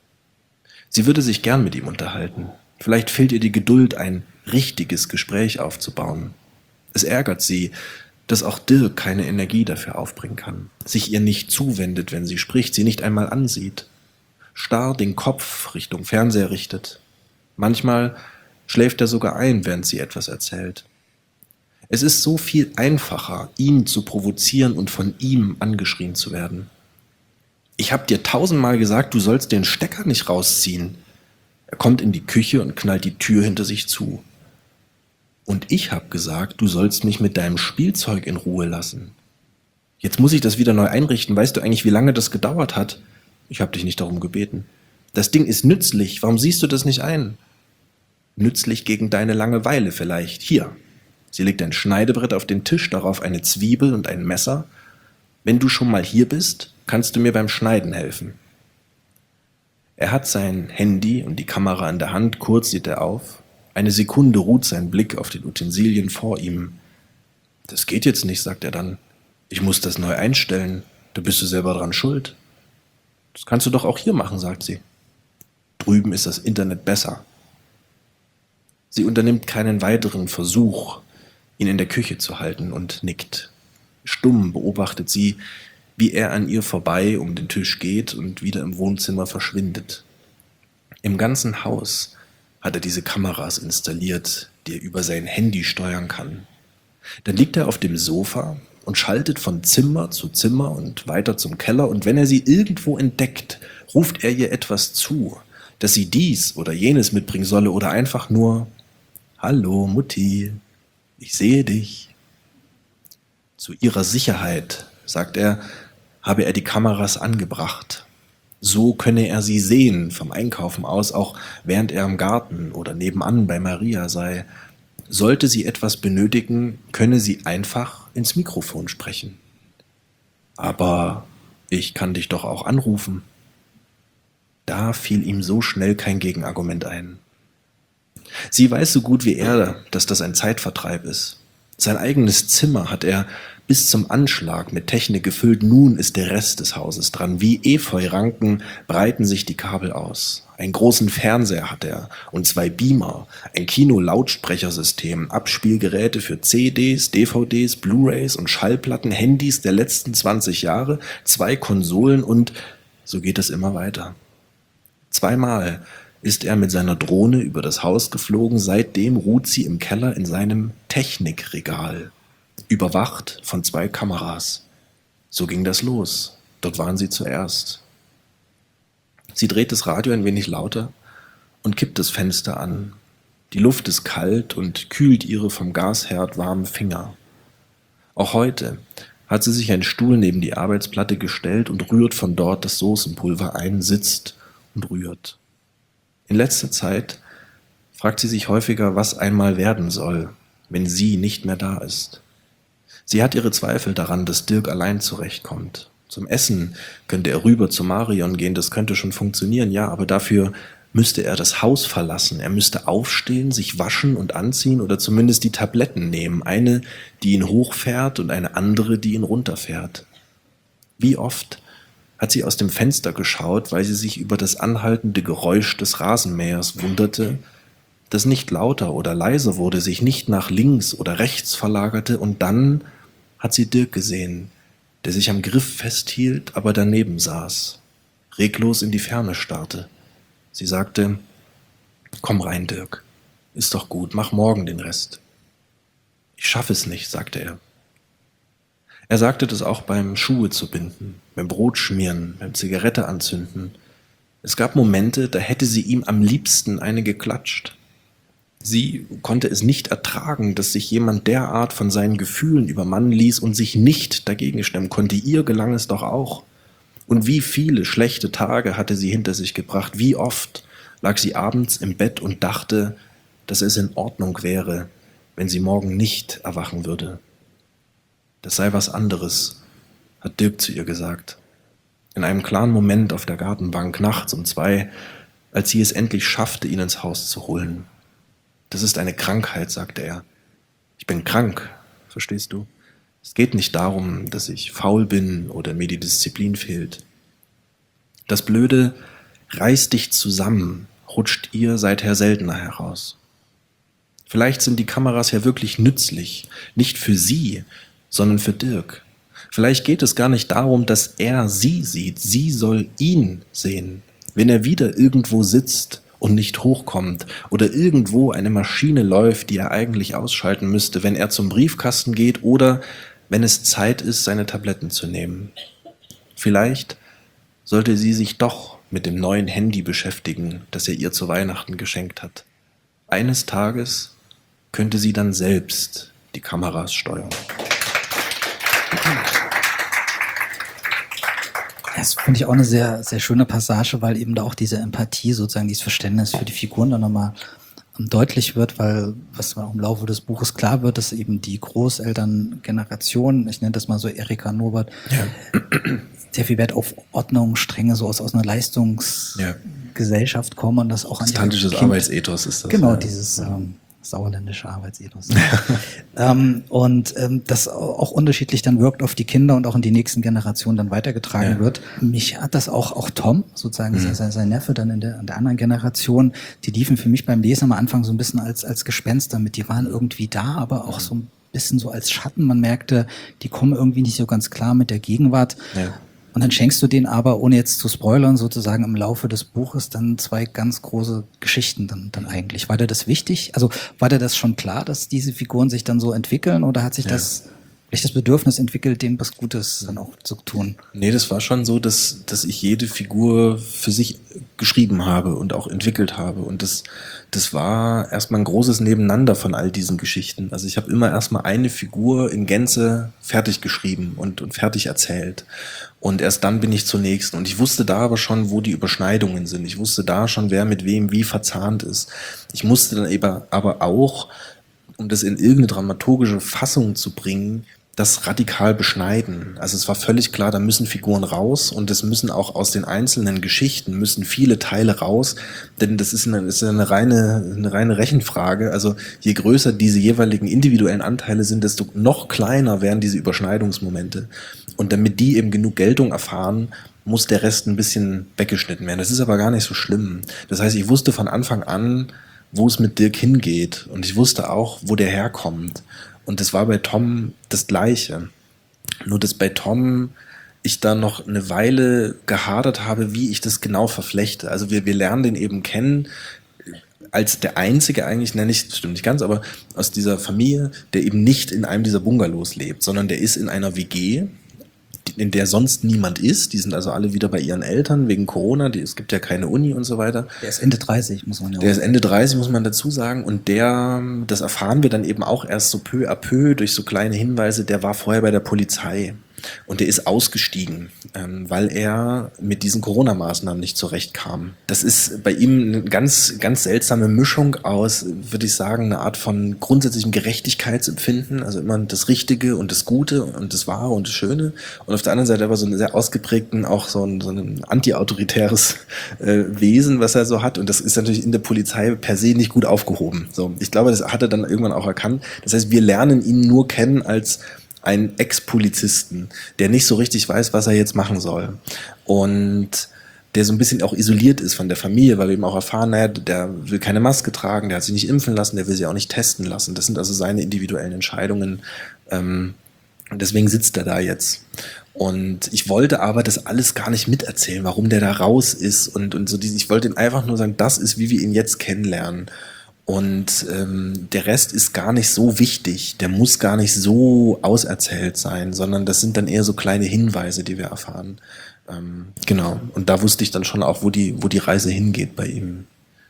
Sie würde sich gern mit ihm unterhalten. Vielleicht fehlt ihr die Geduld, ein richtiges Gespräch aufzubauen. Es ärgert sie, dass auch Dirk keine Energie dafür aufbringen kann, sich ihr nicht zuwendet, wenn sie spricht, sie nicht einmal ansieht, starr den Kopf Richtung Fernseher richtet. Manchmal schläft er sogar ein, während sie etwas erzählt. Es ist so viel einfacher, ihn zu provozieren und von ihm angeschrien zu werden. Ich hab dir tausendmal gesagt, du sollst den Stecker nicht rausziehen. Er kommt in die Küche und knallt die Tür hinter sich zu. Und ich hab gesagt, du sollst mich mit deinem Spielzeug in Ruhe lassen. Jetzt muss ich das wieder neu einrichten. Weißt du eigentlich, wie lange das gedauert hat? Ich hab dich nicht darum gebeten. Das Ding ist nützlich. Warum siehst du das nicht ein? Nützlich gegen deine Langeweile vielleicht. Hier. Sie legt ein Schneidebrett auf den Tisch, darauf eine Zwiebel und ein Messer. Wenn du schon mal hier bist, kannst du mir beim Schneiden helfen. Er hat sein Handy und die Kamera in der Hand. Kurz sieht er auf. Eine Sekunde ruht sein Blick auf den Utensilien vor ihm. Das geht jetzt nicht, sagt er dann. Ich muss das neu einstellen. Da bist du selber dran schuld. Das kannst du doch auch hier machen, sagt sie. Drüben ist das Internet besser. Sie unternimmt keinen weiteren Versuch, ihn in der Küche zu halten und nickt. Stumm beobachtet sie, wie er an ihr vorbei um den Tisch geht und wieder im Wohnzimmer verschwindet. Im ganzen Haus hat er diese Kameras installiert, die er über sein Handy steuern kann. Dann liegt er auf dem Sofa und schaltet von Zimmer zu Zimmer und weiter zum Keller, und wenn er sie irgendwo entdeckt, ruft er ihr etwas zu, dass sie dies oder jenes mitbringen solle oder einfach nur: Hallo Mutti, ich sehe dich. Zu ihrer Sicherheit, sagt er, habe er die Kameras angebracht. So könne er sie sehen vom Einkaufen aus, auch während er im Garten oder nebenan bei Maria sei. Sollte sie etwas benötigen, könne sie einfach ins Mikrofon sprechen. Aber ich kann dich doch auch anrufen. Da fiel ihm so schnell kein Gegenargument ein. Sie weiß so gut wie er, dass das ein Zeitvertreib ist. Sein eigenes Zimmer hat er bis zum Anschlag mit Technik gefüllt. Nun ist der Rest des Hauses dran. Wie Efeuranken breiten sich die Kabel aus. Einen großen Fernseher hat er und zwei Beamer, ein Kino-Lautsprechersystem, Abspielgeräte für C Ds, D V Ds, Blu-rays und Schallplatten, Handys der letzten zwanzig Jahre, zwei Konsolen und so geht es immer weiter. Zweimal ist er mit seiner Drohne über das Haus geflogen. Seitdem ruht sie im Keller in seinem Technikregal, überwacht von zwei Kameras. So ging das los. Dort waren sie zuerst. Sie dreht das Radio ein wenig lauter und kippt das Fenster an. Die Luft ist kalt und kühlt ihre vom Gasherd warmen Finger. Auch heute hat sie sich einen Stuhl neben die Arbeitsplatte gestellt und rührt von dort das Soßenpulver ein, sitzt und rührt. In letzter Zeit fragt sie sich häufiger, was einmal werden soll, wenn sie nicht mehr da ist. Sie hat ihre Zweifel daran, dass Dirk allein zurechtkommt. Zum Essen könnte er rüber zu Marion gehen, das könnte schon funktionieren, ja, aber dafür müsste er das Haus verlassen. Er müsste aufstehen, sich waschen und anziehen oder zumindest die Tabletten nehmen. Eine, die ihn hochfährt und eine andere, die ihn runterfährt. Wie oft hat sie aus dem Fenster geschaut, weil sie sich über das anhaltende Geräusch des Rasenmähers wunderte, das nicht lauter oder leiser wurde, sich nicht nach links oder rechts verlagerte, und dann hat sie Dirk gesehen, der sich am Griff festhielt, aber daneben saß, reglos in die Ferne starrte. Sie sagte: »Komm rein, Dirk. Ist doch gut, mach morgen den Rest.« »Ich schaffe es nicht«, sagte er. Er sagte das auch beim Schuhe zu binden, beim Brot schmieren, beim Zigarette anzünden. Es gab Momente, da hätte sie ihm am liebsten eine geklatscht. Sie konnte es nicht ertragen, dass sich jemand derart von seinen Gefühlen übermannen ließ und sich nicht dagegen stemmen konnte. Ihr gelang es doch auch. Und wie viele schlechte Tage hatte sie hinter sich gebracht. Wie oft lag sie abends im Bett und dachte, dass es in Ordnung wäre, wenn sie morgen nicht erwachen würde. Das sei was anderes, hat Dirk zu ihr gesagt. In einem klaren Moment auf der Gartenbank, nachts um zwei, als sie es endlich schaffte, ihn ins Haus zu holen. »Das ist eine Krankheit«, sagte er. »Ich bin krank, verstehst du? Es geht nicht darum, dass ich faul bin oder mir die Disziplin fehlt. Das Blöde, reiß dich zusammen, rutscht ihr seither seltener heraus. Vielleicht sind die Kameras ja wirklich nützlich, nicht für sie, sondern für Dirk. Vielleicht geht es gar nicht darum, dass er sie sieht, sie soll ihn sehen. Wenn er wieder irgendwo sitzt und nicht hochkommt oder irgendwo eine Maschine läuft, die er eigentlich ausschalten müsste, wenn er zum Briefkasten geht oder wenn es Zeit ist, seine Tabletten zu nehmen. Vielleicht sollte sie sich doch mit dem neuen Handy beschäftigen, das er ihr zu Weihnachten geschenkt hat. Eines Tages könnte sie dann selbst die Kameras steuern.
Das finde ich auch eine sehr, sehr schöne Passage, weil eben da auch diese Empathie, sozusagen dieses Verständnis für die Figuren dann nochmal deutlich wird, weil was auch im Laufe des Buches klar wird, dass eben die Großelterngeneration, ich nenne das mal so Erika Norbert, ja. sehr viel Wert auf Ordnung, Strenge, so aus, aus einer Leistungsgesellschaft ja. kommen und das auch an
Protestantisches Arbeitsethos ist das.
Genau,
ja.
dieses ähm, sauerländische Arbeitsethos. ähm, und ähm, das auch unterschiedlich dann wirkt auf die Kinder und auch in die nächsten Generationen dann weitergetragen ja. wird. Mich hat das auch, auch Tom, sozusagen mhm. sein, sein Neffe dann in der, in der anderen Generation, die liefen für mich beim Lesen am Anfang so ein bisschen als, als Gespenster mit. Die waren irgendwie da, aber auch so ein bisschen so als Schatten. Man merkte, die kommen irgendwie nicht so ganz klar mit der Gegenwart. Ja. Und dann schenkst du denen aber, ohne jetzt zu spoilern, sozusagen im Laufe des Buches dann zwei ganz große Geschichten dann, dann eigentlich. War dir das wichtig? Also war dir das schon klar, dass diese Figuren sich dann so entwickeln oder hat sich ja. das vielleicht das Bedürfnis entwickelt, denen was Gutes dann auch zu tun?
Nee, das war schon so, dass, dass ich jede Figur für sich geschrieben habe und auch entwickelt habe. Und das, das war erstmal ein großes Nebeneinander von all diesen Geschichten. Also ich habe immer erstmal eine Figur in Gänze fertig geschrieben und, und fertig erzählt. Und erst dann bin ich zur nächsten. Und ich wusste da aber schon, wo die Überschneidungen sind. Ich wusste da schon, wer mit wem wie verzahnt ist. Ich musste dann eben aber auch, um das in irgendeine dramaturgische Fassung zu bringen, das radikal beschneiden. Also es war völlig klar, da müssen Figuren raus und es müssen auch aus den einzelnen Geschichten müssen viele Teile raus, denn das ist eine, ist eine reine, eine reine Rechenfrage. Also je größer diese jeweiligen individuellen Anteile sind, desto noch kleiner werden diese Überschneidungsmomente. Und damit die eben genug Geltung erfahren, muss der Rest ein bisschen weggeschnitten werden. Das ist aber gar nicht so schlimm. Das heißt, ich wusste von Anfang an, wo es mit Dirk hingeht und ich wusste auch, wo der herkommt. Und das war bei Tom das Gleiche. Nur dass bei Tom ich da noch eine Weile gehadert habe, wie ich das genau verflechte. Also wir, wir lernen den eben kennen als der Einzige eigentlich, nenne ich, das stimmt nicht ganz, aber aus dieser Familie, der eben nicht in einem dieser Bungalows lebt, sondern der ist in einer W G, in der sonst niemand ist. Die sind also alle wieder bei ihren Eltern wegen Corona. Die, es gibt ja keine Uni und so weiter.
Der ist Ende dreißig, muss man ja auch
Der ist Ende dreißig, muss man dazu sagen. Und der, das erfahren wir dann eben auch erst so peu à peu durch so kleine Hinweise, der war vorher bei der Polizei. Und der ist ausgestiegen, ähm, weil er mit diesen Corona-Maßnahmen nicht zurechtkam. Das ist bei ihm eine ganz, ganz seltsame Mischung aus, würde ich sagen, eine Art von grundsätzlichem Gerechtigkeitsempfinden, also immer das Richtige und das Gute und das Wahre und das Schöne. Und auf der anderen Seite aber so einen sehr ausgeprägten, auch so ein, so ein anti-autoritäres äh, Wesen, was er so hat. Und das ist natürlich in der Polizei per se nicht gut aufgehoben. So, ich glaube, das hat er dann irgendwann auch erkannt. Das heißt, wir lernen ihn nur kennen als einen Ex-Polizisten, der nicht so richtig weiß, was er jetzt machen soll. Und der so ein bisschen auch isoliert ist von der Familie, weil wir eben auch erfahren, naja, der will keine Maske tragen, der hat sich nicht impfen lassen, der will sich auch nicht testen lassen. Das sind also seine individuellen Entscheidungen. Ähm, und deswegen sitzt er da jetzt. Und ich wollte aber das alles gar nicht miterzählen, warum der da raus ist. Und, und so, ich wollte ihm einfach nur sagen, das ist, wie wir ihn jetzt kennenlernen. Und ähm, der Rest ist gar nicht so wichtig, der muss gar nicht so auserzählt sein, sondern das sind dann eher so kleine Hinweise, die wir erfahren. Ähm, genau, und da wusste ich dann schon auch, wo die, wo die Reise hingeht bei ihm.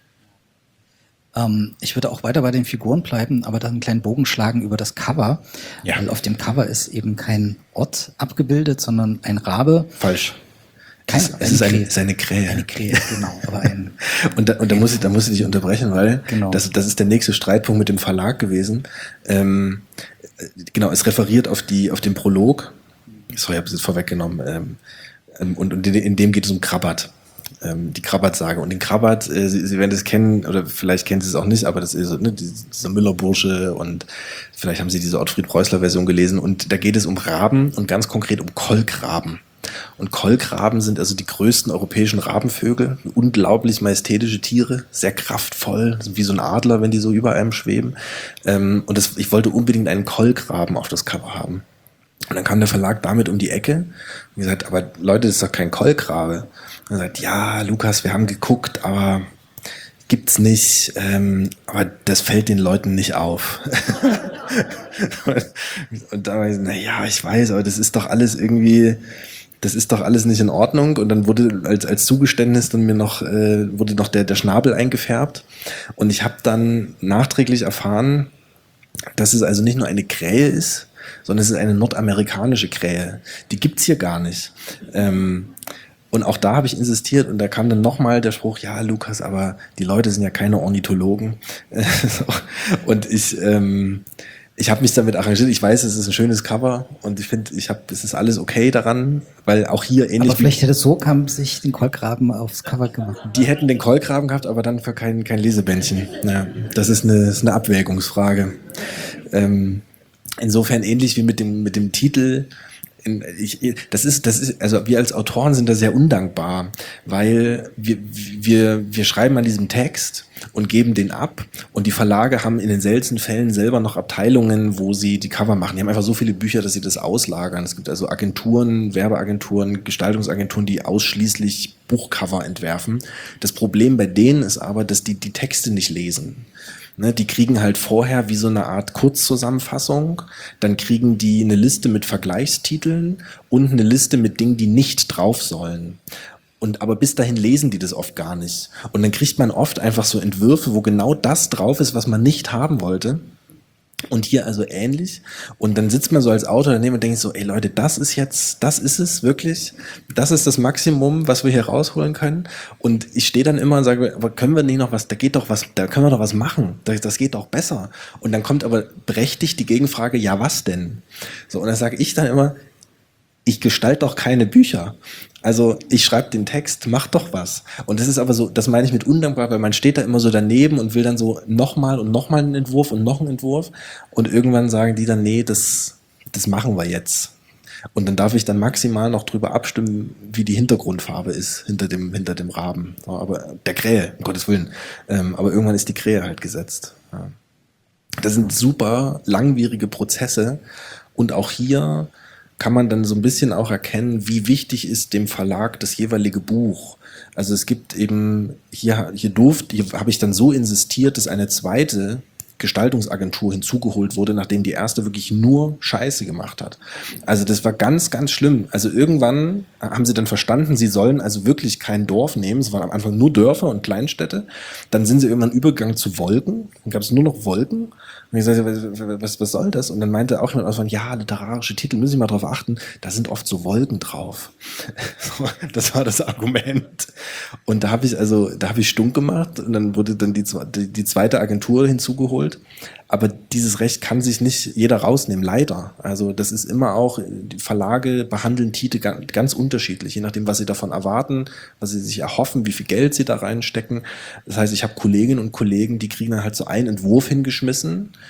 Ähm, ich würde auch weiter bei den Figuren bleiben, aber dann einen kleinen Bogen schlagen über das Cover.
Ja.
Weil auf dem Cover ist eben kein Ort abgebildet, sondern ein Rabe.
Falsch.
Kein,
es, es ist eine, ist eine Krähe.
Eine Krähe, genau. Aber ein,
und da, und da, muss ich, da muss ich dich unterbrechen, weil
genau.
das, das ist der nächste Streitpunkt mit dem Verlag gewesen. Ähm, genau, es referiert auf, die, auf den Prolog. Sorry, ich habe es jetzt vorweggenommen. Ähm, und, und in, in dem geht es um Krabat. Ähm, die Krabat-Sage. Und den Krabat, äh, Sie, Sie werden das kennen, oder vielleicht kennen Sie es auch nicht, aber das ist so, ne, dieser Müllerbursche, und vielleicht haben Sie diese Ottfried-Preußler-Version gelesen. Und da geht es um Raben und ganz konkret um Kolkraben. Und Kolkraben sind also die größten europäischen Rabenvögel, unglaublich majestätische Tiere, sehr kraftvoll, sind wie so ein Adler, wenn die so über einem schweben. Ähm, und das, ich wollte unbedingt einen Kolkraben auf das Cover haben. Und dann kam der Verlag damit um die Ecke und gesagt, aber Leute, das ist doch kein Kolkrabe. Und er sagt, ja, Lukas, wir haben geguckt, aber gibt's nicht, ähm, aber das fällt den Leuten nicht auf. Und da war ich, na ja, ich weiß, aber das ist doch alles irgendwie, das ist doch alles nicht in Ordnung. Und dann wurde als als Zugeständnis dann mir noch äh, wurde noch der der Schnabel eingefärbt. Und ich habe dann nachträglich erfahren, dass es also nicht nur eine Krähe ist, sondern es ist eine nordamerikanische Krähe. Die gibt's hier gar nicht. Ähm, und auch da habe ich insistiert, und da kam dann nochmal der Spruch, ja, Lukas, aber die Leute sind ja keine Ornithologen. Und ich ähm, ich habe mich damit arrangiert. Ich weiß, es ist ein schönes Cover, und ich finde, ich habe, es ist alles okay daran, weil auch hier ähnlich.
Aber vielleicht hätte es so kam, sich den Kolkraben aufs Cover gemacht.
Die hätten den Kolkraben gehabt, aber dann für kein kein Lesebändchen. Ja, das ist eine, ist eine Abwägungsfrage. Ähm, insofern ähnlich wie mit dem mit dem Titel. Ich, das ist, das ist, also wir als Autoren sind da sehr undankbar, weil wir, wir, wir schreiben an diesem Text und geben den ab, und die Verlage haben in den seltensten Fällen selber noch Abteilungen, wo sie die Cover machen. Die haben einfach so viele Bücher, dass sie das auslagern. Es gibt also Agenturen, Werbeagenturen, Gestaltungsagenturen, die ausschließlich Buchcover entwerfen. Das Problem bei denen ist aber, dass die die Texte nicht lesen. Ne, die kriegen halt vorher wie so eine Art Kurzzusammenfassung, dann kriegen die eine Liste mit Vergleichstiteln und eine Liste mit Dingen, die nicht drauf sollen. Und aber bis dahin lesen die das oft gar nicht. Und dann kriegt man oft einfach so Entwürfe, wo genau das drauf ist, was man nicht haben wollte. Und hier also ähnlich. Und dann sitzt man so als Autor daneben und denkt so, ey Leute, das ist jetzt, das ist es wirklich. Das ist das Maximum, was wir hier rausholen können. Und ich stehe dann immer und sage, aber können wir nicht noch was, da geht doch was, da können wir doch was machen. Das, das geht doch besser. Und dann kommt aber berechtigt die Gegenfrage, ja, was denn? So, und dann sage ich dann immer, ich gestalte doch keine Bücher. Also ich schreibe den Text, mach doch was. Und das ist aber so, das meine ich mit undankbar, weil man steht da immer so daneben und will dann so nochmal und nochmal einen Entwurf und noch einen Entwurf. Und irgendwann sagen die dann, nee, das, das machen wir jetzt. Und dann darf ich dann maximal noch drüber abstimmen, wie die Hintergrundfarbe ist hinter dem, hinter dem Raben. Aber der Krähe, um Gottes Willen. Ähm, aber irgendwann ist die Krähe halt gesetzt. Ja. Das sind super langwierige Prozesse. Und auch hier kann man dann so ein bisschen auch erkennen, wie wichtig ist dem Verlag das jeweilige Buch. Also es gibt eben, hier, hier durfte, hier habe ich dann so insistiert, dass eine zweite Gestaltungsagentur hinzugeholt wurde, nachdem die erste wirklich nur Scheiße gemacht hat. Also das war ganz, ganz schlimm. Also irgendwann haben sie dann verstanden, sie sollen also wirklich kein Dorf nehmen. Es waren am Anfang nur Dörfer und Kleinstädte. Dann sind sie irgendwann übergegangen zu Wolken. Dann gab es nur noch Wolken. Und ich sagte, was, was soll das? Und dann meinte auch jemand aus, ja, literarische Titel, müssen Sie mal drauf achten, da sind oft so Wolken drauf. Das war das Argument. Und da habe ich also, da habe ich stunk gemacht, und dann wurde dann die, die, die zweite Agentur hinzugeholt. Aber dieses Recht kann sich nicht jeder rausnehmen, leider. Also das ist immer auch, die Verlage behandeln Titel ganz unterschiedlich, je nachdem, was sie davon erwarten, was sie sich erhoffen, wie viel Geld sie da reinstecken. Das heißt, ich habe Kolleginnen und Kollegen, die kriegen dann halt so einen Entwurf hingeschmissen,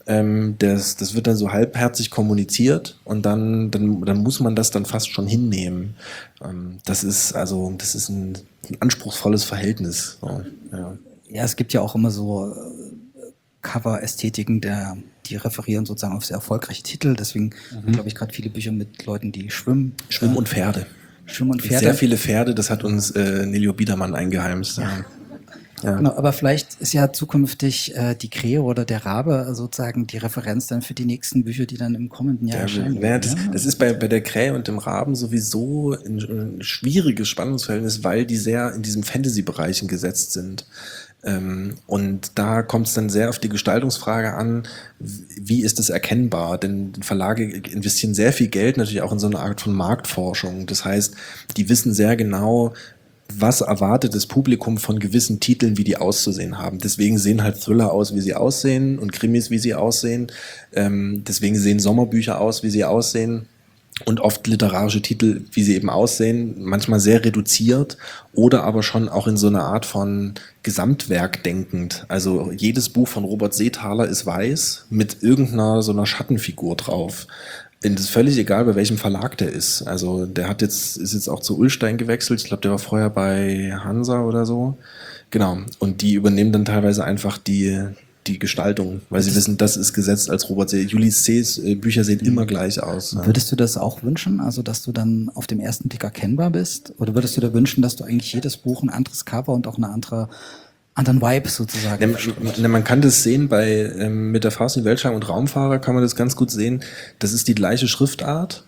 Ähm, das, das wird dann so halbherzig kommuniziert und dann, dann, dann muss man das dann fast schon hinnehmen. Ähm, das ist also, das ist ein, ein anspruchsvolles Verhältnis. So, ja.
Ja, es gibt ja auch immer so Cover-Ästhetiken, der, die referieren sozusagen auf sehr erfolgreiche Titel. Deswegen mhm. glaube ich gerade viele Bücher mit Leuten, die schwimmen.
Schwimmen und Pferde.
Schwimmen und Pferde.
Sehr viele Pferde, das hat uns äh, Nelio Biedermann eingeheimst. Ja.
Ja. Genau, aber vielleicht ist ja zukünftig äh, die Krähe oder der Rabe sozusagen die Referenz dann für die nächsten Bücher, die dann im kommenden Jahr
ja,
erscheinen.
Ja, das, das ist bei, bei der Krähe und dem Raben sowieso ein, ein schwieriges Spannungsverhältnis, weil die sehr in diesen Fantasy-Bereichen gesetzt sind. Ähm, und da kommt es dann sehr auf die Gestaltungsfrage an, wie ist es erkennbar? Denn Verlage investieren sehr viel Geld natürlich auch in so eine Art von Marktforschung. Das heißt, die wissen sehr genau, was erwartet das Publikum von gewissen Titeln, wie die auszusehen haben. Deswegen sehen halt Thriller aus, wie sie aussehen und Krimis, wie sie aussehen. Ähm, deswegen sehen Sommerbücher aus, wie sie aussehen. Und oft literarische Titel, wie sie eben aussehen, manchmal sehr reduziert oder aber schon auch in so einer Art von Gesamtwerk denkend. Also jedes Buch von Robert Seethaler ist weiß mit irgendeiner so einer Schattenfigur drauf. Es ist völlig egal, bei welchem Verlag der ist. Also der hat jetzt, ist jetzt auch zu Ullstein gewechselt. Ich glaube, der war vorher bei Hansa oder so. Genau. Und die übernehmen dann teilweise einfach die, die Gestaltung, weil sie wissen, das ist gesetzt als Robert See. Julius C.'s Bücher sehen immer gleich aus.
Würdest du das auch wünschen? Also, dass du dann auf dem ersten Blick erkennbar bist? Oder würdest du dir wünschen, dass du eigentlich jedes Buch ein anderes Cover und auch eine andere anderen Vibe sozusagen.
Ne, man kann das sehen bei ähm, mit der Faust in die Weltschlangen und Raumfahrer kann man das ganz gut sehen. Das ist die gleiche Schriftart.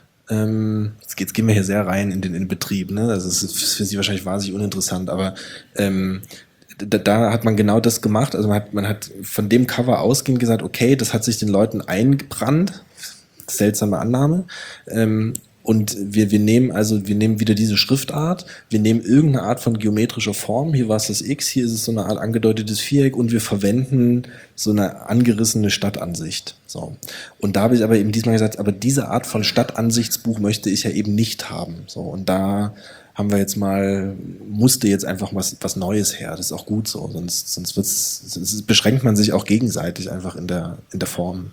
Ähm, jetzt, jetzt gehen wir hier sehr rein in den, in den Betrieb. Ne? Also es ist für Sie wahrscheinlich wahnsinnig uninteressant, aber ähm, da, da hat man genau das gemacht. Also man hat, man hat von dem Cover ausgehend gesagt, okay, das hat sich den Leuten eingebrannt. Seltsame Annahme. Ähm, Und wir, wir nehmen also, wir nehmen wieder diese Schriftart, wir nehmen irgendeine Art von geometrischer Form, hier war es das X, hier ist es so eine Art angedeutetes Viereck und wir verwenden so eine angerissene Stadtansicht. So. Und da habe ich aber eben diesmal gesagt, aber diese Art von Stadtansichtsbuch möchte ich ja eben nicht haben. So. Und da haben wir jetzt mal, musste jetzt einfach was, was Neues her, das ist auch gut so, sonst, sonst wird's, sonst beschränkt man sich auch gegenseitig einfach in der, in der Form.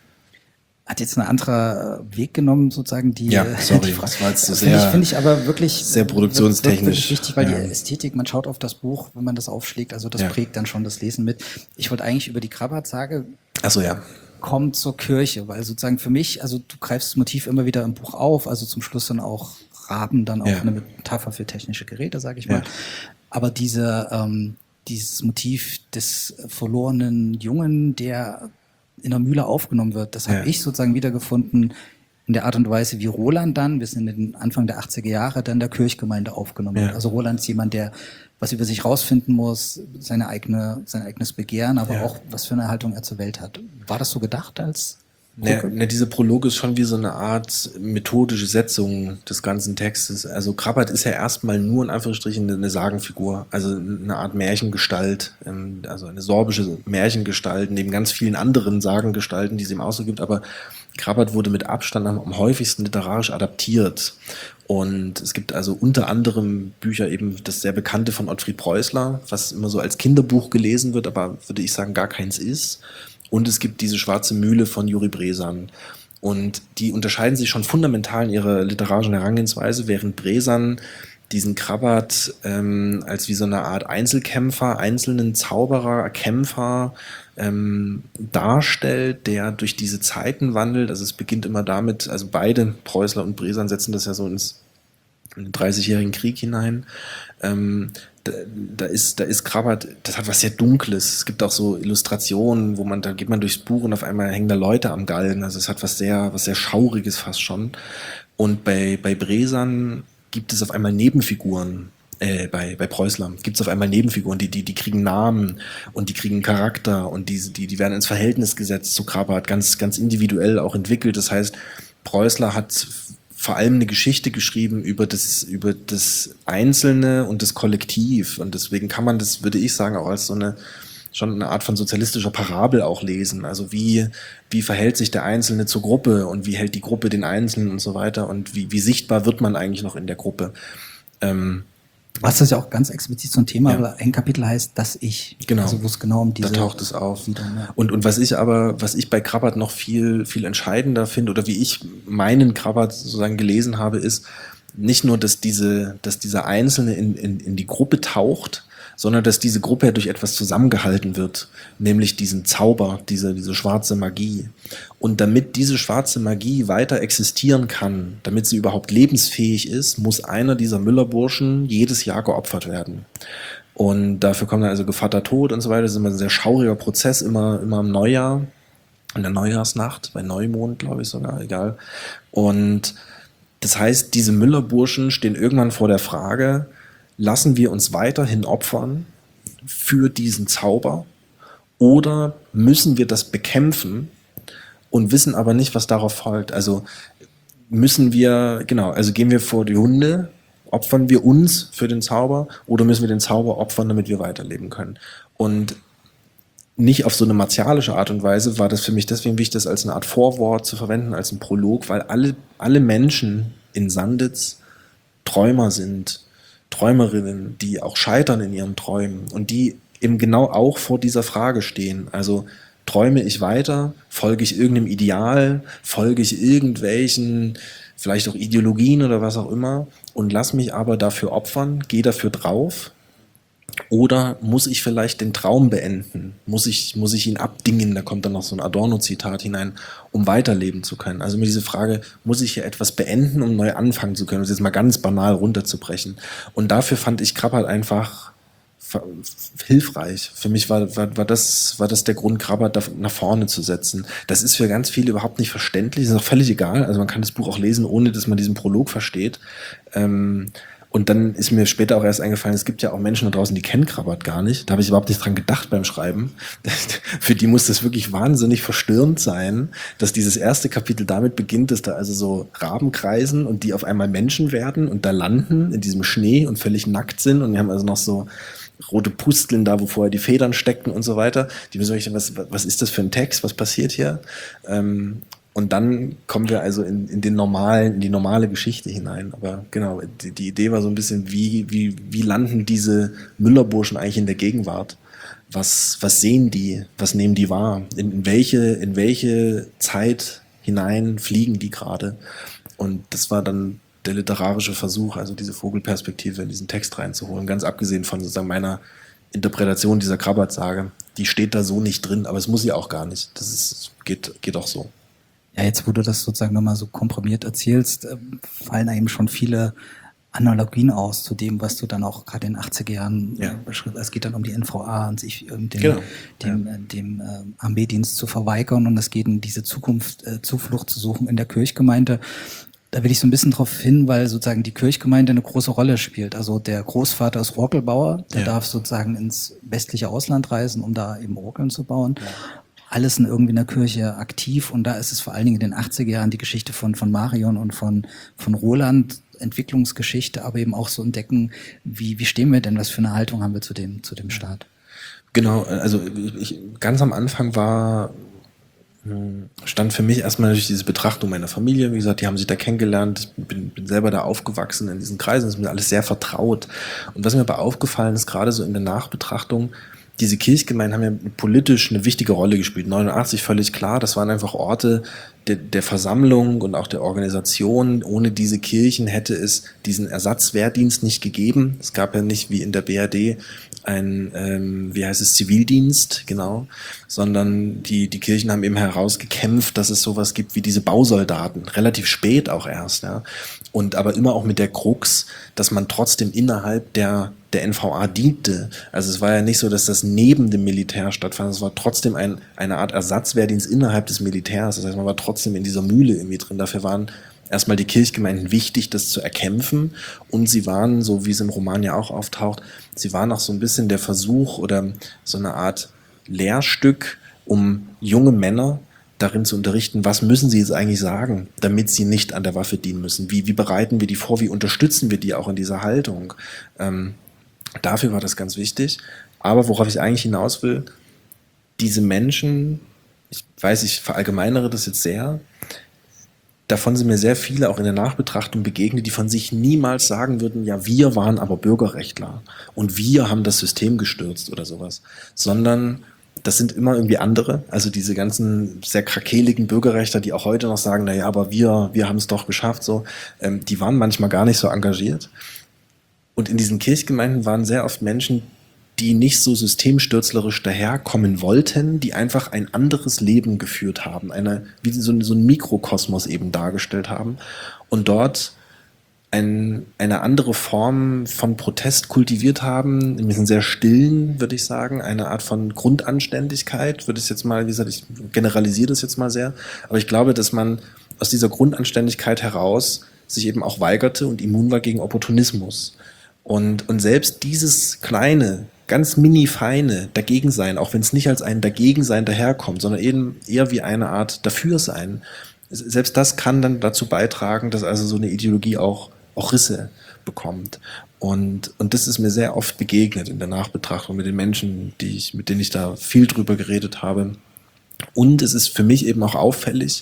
Hat jetzt ein anderer Weg genommen, sozusagen die.
Ja, sorry,
die
das war jetzt so
sehr. Finde ich, find ich aber wirklich
sehr produktionstechnisch
wirklich wichtig, weil
ja.
die Ästhetik, man schaut auf das Buch, wenn man das aufschlägt, also das
ja.
prägt dann schon das Lesen mit. Ich wollte eigentlich über die Krabbert-Sage.
Ach so, ja.
Kommt zur Kirche, weil sozusagen für mich, also du greifst das Motiv immer wieder im Buch auf, also zum Schluss dann auch Raben, dann auch ja. eine Metapher für technische Geräte, sage ich mal. Ja. Aber diese, ähm, dieses Motiv des verlorenen Jungen, der in der Mühle aufgenommen wird. Das habe ja. ich sozusagen wiedergefunden in der Art und Weise, wie Roland dann, bis in den Anfang der achtziger Jahre, dann der Kirchgemeinde aufgenommen ja. wird. Also Roland ist jemand, der was über sich rausfinden muss, seine eigene, sein eigenes Begehren, aber ja. auch, was für eine Haltung er zur Welt hat. War das so gedacht als
Ne, ne, diese Prolog ist schon wie so eine Art methodische Setzung des ganzen Textes. Also Krabbert ist ja erstmal nur in Anführungsstrichen eine Sagenfigur, also eine Art Märchengestalt, also eine sorbische Märchengestalt, neben ganz vielen anderen Sagengestalten, die es ihm auch so gibt, aber Krabbert wurde mit Abstand am, am häufigsten literarisch adaptiert. Und es gibt also unter anderem Bücher, eben das sehr bekannte von Ottfried Preußler, was immer so als Kinderbuch gelesen wird, aber würde ich sagen gar keins ist. Und es gibt diese Schwarze Mühle von Juri Bresan. Und die unterscheiden sich schon fundamental in ihrer literarischen Herangehensweise, während Bresan diesen Krabbert ähm, als wie so eine Art Einzelkämpfer, einzelnen Zauberer, Kämpfer ähm, darstellt, der durch diese Zeiten wandelt. Also es beginnt immer damit, also beide, Preußler und Bresan, setzen das ja so ins in den dreißigjährigen Krieg hinein. Ähm, da, da ist, da ist Krabbert, das hat was sehr Dunkles. Es gibt auch so Illustrationen, wo man, da geht man durchs Buch und auf einmal hängen da Leute am Galgen. Also es hat was sehr, was sehr Schauriges fast schon. Und bei, bei Bresan gibt es auf einmal Nebenfiguren. Äh, bei, bei Preußler gibt es auf einmal Nebenfiguren, die, die, die kriegen Namen und die kriegen Charakter und die, die, die werden ins Verhältnis gesetzt zu Krabbert, ganz, ganz individuell auch entwickelt. Das heißt, Preußler hat vor allem eine Geschichte geschrieben über das, über das Einzelne und das Kollektiv. Und deswegen kann man das, würde ich sagen, auch als so eine, schon eine Art von sozialistischer Parabel auch lesen. Also wie, wie verhält sich der Einzelne zur Gruppe und wie hält die Gruppe den Einzelnen und so weiter und wie, wie sichtbar wird man eigentlich noch in der Gruppe. Ähm,
Du hast das ja auch ganz explizit so ein Thema,
Ja.
aber ein Kapitel heißt das Ich.
Genau.
Also wo es genau um diese...
Da taucht es auf.
Wieder, ja.
Und, und was ich aber, was ich bei Krabbert noch viel, viel entscheidender finde, oder wie ich meinen Krabbert sozusagen gelesen habe, ist nicht nur, dass diese, dass dieser Einzelne in, in, in die Gruppe taucht, sondern dass diese Gruppe durch etwas zusammengehalten wird, nämlich diesen Zauber, diese, diese schwarze Magie. Und damit diese schwarze Magie weiter existieren kann, damit sie überhaupt lebensfähig ist, muss einer dieser Müllerburschen jedes Jahr geopfert werden. Und dafür kommt dann also Gevatter Tod und so weiter. Das ist immer ein sehr schauriger Prozess, immer, immer im Neujahr, in der Neujahrsnacht, bei Neumond, glaube ich sogar, egal. Und das heißt, diese Müllerburschen stehen irgendwann vor der Frage, lassen wir uns weiterhin opfern für diesen Zauber oder müssen wir das bekämpfen und wissen aber nicht, was darauf folgt? Also müssen wir, genau, also gehen wir vor die Hunde, opfern wir uns für den Zauber oder müssen wir den Zauber opfern, damit wir weiterleben können? Und nicht auf so eine martialische Art und Weise war das für mich deswegen wichtig, das als eine Art Vorwort zu verwenden, als ein Prolog, weil alle, alle Menschen in Sanditz Träumer sind, Träumerinnen, die auch scheitern in ihren Träumen und die eben genau auch vor dieser Frage stehen. Also träume ich weiter, folge ich irgendeinem Ideal, folge ich irgendwelchen, vielleicht auch Ideologien oder was auch immer und lass mich aber dafür opfern, gehe dafür drauf. Oder muss ich vielleicht den Traum beenden? Muss ich, muss ich ihn abdingen? Da kommt dann noch so ein Adorno-Zitat hinein, um weiterleben zu können. Also mir diese Frage, muss ich hier etwas beenden, um neu anfangen zu können? Um es jetzt mal ganz banal runterzubrechen. Und dafür fand ich Krabbert einfach hilfreich. Für mich war, war, war, das, war das der Grund, Krabbert nach vorne zu setzen. Das ist für ganz viele überhaupt nicht verständlich. Das ist auch völlig egal. Also man kann das Buch auch lesen, ohne dass man diesen Prolog versteht. Ähm, Und dann ist mir später auch erst eingefallen, es gibt ja auch Menschen da draußen, die kennen Krabbert gar nicht. Da habe ich überhaupt nicht dran gedacht beim Schreiben. Für die muss das wirklich wahnsinnig verstörend sein, dass dieses erste Kapitel damit beginnt, dass da also so Raben kreisen und die auf einmal Menschen werden und da landen in diesem Schnee und völlig nackt sind. Und wir haben also noch so rote Pusteln da, wo vorher die Federn steckten und so weiter. Die müssen wirklich, was, was ist das für ein Text? Was passiert hier? Ähm, Und dann kommen wir also in, in den normalen, in die normale Geschichte hinein. Aber genau, die, die Idee war so ein bisschen, wie, wie, wie landen diese Müllerburschen eigentlich in der Gegenwart? Was, was sehen die? Was nehmen die wahr? In, in welche, in welche Zeit hinein fliegen die gerade? Und das war dann der literarische Versuch, also diese Vogelperspektive in diesen Text reinzuholen. Ganz abgesehen von sozusagen meiner Interpretation dieser Krabbert-Sage. Die steht da so nicht drin, aber es muss sie auch gar nicht. Das ist, geht, geht auch so.
Ja, jetzt wo du das sozusagen nochmal so komprimiert erzählst, äh, fallen einem schon viele Analogien aus zu dem, was du dann auch gerade in den achtziger Jahren
Ja.
äh, beschrieben hast. Es geht dann um die N V A und sich ähm, dem,
Genau.
dem,
Ja.
äh, dem äh, Armeedienst zu verweigern und es geht um diese Zukunft, äh, Zuflucht zu suchen in der Kirchgemeinde. Da will ich so ein bisschen drauf hin, weil sozusagen die Kirchgemeinde eine große Rolle spielt. Also der Großvater ist Orgelbauer, der
Ja.
darf sozusagen ins westliche Ausland reisen, um da eben Orgeln zu bauen. Ja. Alles sind irgendwie in der Kirche aktiv und da ist es vor allen Dingen in den achtziger Jahren die Geschichte von, von Marion und von, von Roland, Entwicklungsgeschichte, aber eben auch so entdecken, wie, wie stehen wir denn, was für eine Haltung haben wir zu dem, zu dem Staat?
Genau, also ich, ganz am Anfang war, stand für mich erstmal natürlich diese Betrachtung meiner Familie. Wie gesagt, die haben sich da kennengelernt. Ich bin, bin selber da aufgewachsen in diesen Kreisen. Das ist mir alles sehr vertraut. Und was mir aber aufgefallen ist, gerade so in der Nachbetrachtung, diese Kirchgemeinden haben ja politisch eine wichtige Rolle gespielt. neunundachtzig völlig klar, das waren einfach Orte der, der Versammlung und auch der Organisation. Ohne diese Kirchen hätte es diesen Ersatzwehrdienst nicht gegeben. Es gab ja nicht wie in der B R D ein, ähm, wie heißt es, Zivildienst, genau, sondern die, die Kirchen haben eben herausgekämpft, dass es sowas gibt wie diese Bausoldaten, relativ spät auch erst, ja. Und aber immer auch mit der Krux, dass man trotzdem innerhalb der der N V A diente. Also es war ja nicht so, dass das neben dem Militär stattfand, es war trotzdem ein, eine Art Ersatzwehrdienst innerhalb des Militärs. Das heißt, man war trotzdem in dieser Mühle irgendwie drin. Dafür waren erstmal die Kirchgemeinden wichtig, das zu erkämpfen. Und sie waren, so wie es im Roman ja auch auftaucht, sie waren auch so ein bisschen der Versuch oder so eine Art Lehrstück, um junge Männer darin zu unterrichten, was müssen sie jetzt eigentlich sagen, damit sie nicht an der Waffe dienen müssen. Wie, wie bereiten wir die vor? Wie unterstützen wir die auch in dieser Haltung? Ähm, Dafür war das ganz wichtig. Aber worauf ich eigentlich hinaus will, diese Menschen, ich weiß, ich verallgemeinere das jetzt sehr, davon sind mir sehr viele auch in der Nachbetrachtung begegnet, die von sich niemals sagen würden, ja, wir waren aber Bürgerrechtler und wir haben das System gestürzt oder sowas, sondern das sind immer irgendwie andere, also diese ganzen sehr krakeligen Bürgerrechtler, die auch heute noch sagen, naja, aber wir, wir haben es doch geschafft, so, ähm, die waren manchmal gar nicht so engagiert. Und in diesen Kirchgemeinden waren sehr oft Menschen, die nicht so systemstürzlerisch daherkommen wollten, die einfach ein anderes Leben geführt haben, eine, wie so, so ein Mikrokosmos eben dargestellt haben und dort ein, eine andere Form von Protest kultiviert haben, nämlich einen sehr stillen, würde ich sagen, eine Art von Grundanständigkeit, würde ich jetzt mal, wie gesagt, ich generalisiere das jetzt mal sehr, aber ich glaube, dass man aus dieser Grundanständigkeit heraus sich eben auch weigerte und immun war gegen Opportunismus. Und, und selbst dieses kleine, ganz mini-feine Dagegensein, auch wenn es nicht als ein Dagegensein daherkommt, sondern eben eher wie eine Art Dafürsein, selbst das kann dann dazu beitragen, dass also so eine Ideologie auch, auch Risse bekommt. Und, und das ist mir sehr oft begegnet in der Nachbetrachtung mit den Menschen, die ich, mit denen ich da viel drüber geredet habe. Und es ist für mich eben auch auffällig,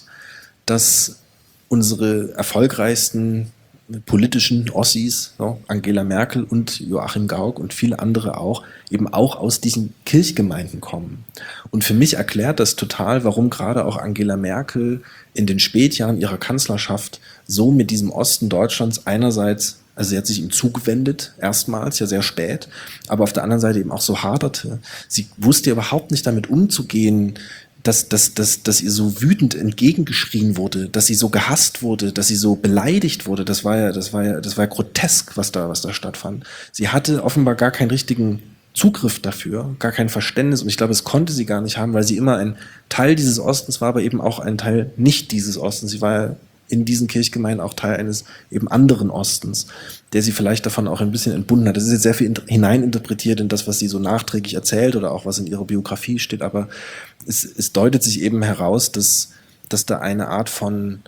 dass unsere erfolgreichsten politischen Ossis, so, Angela Merkel und Joachim Gauck und viele andere auch, eben auch aus diesen Kirchgemeinden kommen. Und für mich erklärt das total, warum gerade auch Angela Merkel in den Spätjahren ihrer Kanzlerschaft so mit diesem Osten Deutschlands einerseits, also sie hat sich ihm zugewendet, erstmals, ja sehr spät, aber auf der anderen Seite eben auch so haderte. Sie wusste überhaupt nicht damit umzugehen, dass, dass, dass, dass ihr so wütend entgegengeschrien wurde, dass sie so gehasst wurde, dass sie so beleidigt wurde. Das war ja, das war ja, das war ja grotesk, was da, was da stattfand. Sie hatte offenbar gar keinen richtigen Zugriff dafür, gar kein Verständnis, und ich glaube, es konnte sie gar nicht haben, weil sie immer ein Teil dieses Ostens war, aber eben auch ein Teil nicht dieses Ostens. Sie war ja in diesen Kirchgemeinden auch Teil eines eben anderen Ostens, der sie vielleicht davon auch ein bisschen entbunden hat. Das ist jetzt sehr viel hineininterpretiert in das, was sie so nachträglich erzählt oder auch was in ihrer Biografie steht, aber es, es deutet sich eben heraus, dass, dass da eine Art von,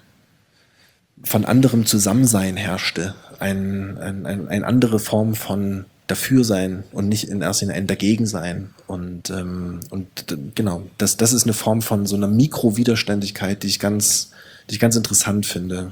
von anderem Zusammensein herrschte, ein, ein, ein, eine andere Form von Dafürsein und nicht in erster Linie ein Dagegensein. Und, ähm, und genau, das, das ist eine Form von so einer Mikrowiderständigkeit, die ich ganz die ich ganz interessant finde.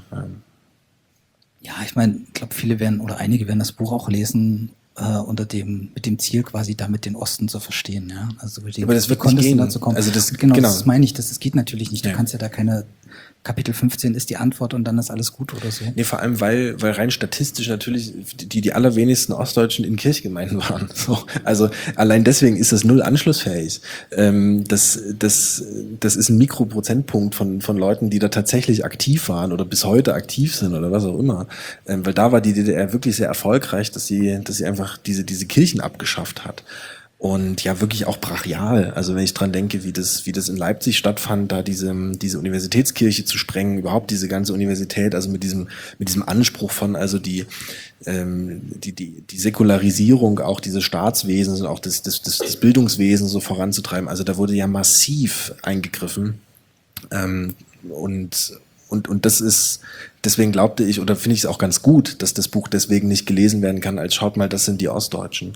Ja, ich meine, ich glaube, viele werden oder einige werden das Buch auch lesen äh, unter dem mit dem Ziel, quasi damit den Osten zu verstehen. Ja, also dem,
aber das wird nicht gehen. Dazu kommen.
Also das, genau, genau, das meine ich. Das, das geht natürlich nicht. Du ja. kannst ja da keine Kapitel fünfzehn ist die Antwort und dann ist alles gut oder so.
Nee, vor allem, weil, weil rein statistisch natürlich die, die allerwenigsten Ostdeutschen in Kirchgemeinden waren. So. Also allein deswegen ist das null anschlussfähig. Ähm, das, das, das ist ein Mikroprozentpunkt von, von Leuten, die da tatsächlich aktiv waren oder bis heute aktiv sind oder was auch immer. Ähm, weil da war die D D R wirklich sehr erfolgreich, dass sie, dass sie einfach diese, diese Kirchen abgeschafft hat. Und ja, wirklich auch brachial. Also wenn ich dran denke, wie das, wie das in Leipzig stattfand, da diese, diese Universitätskirche zu sprengen, überhaupt diese ganze Universität, also mit diesem, mit diesem Anspruch von, also die, ähm, die, die, die Säkularisierung auch dieses Staatswesens und auch des, des, des, des Bildungswesens so voranzutreiben. Also da wurde ja massiv eingegriffen. Ähm, und, Und, und das ist, deswegen glaubte ich, oder finde ich es auch ganz gut, dass das Buch deswegen nicht gelesen werden kann, als schaut mal, das sind die Ostdeutschen.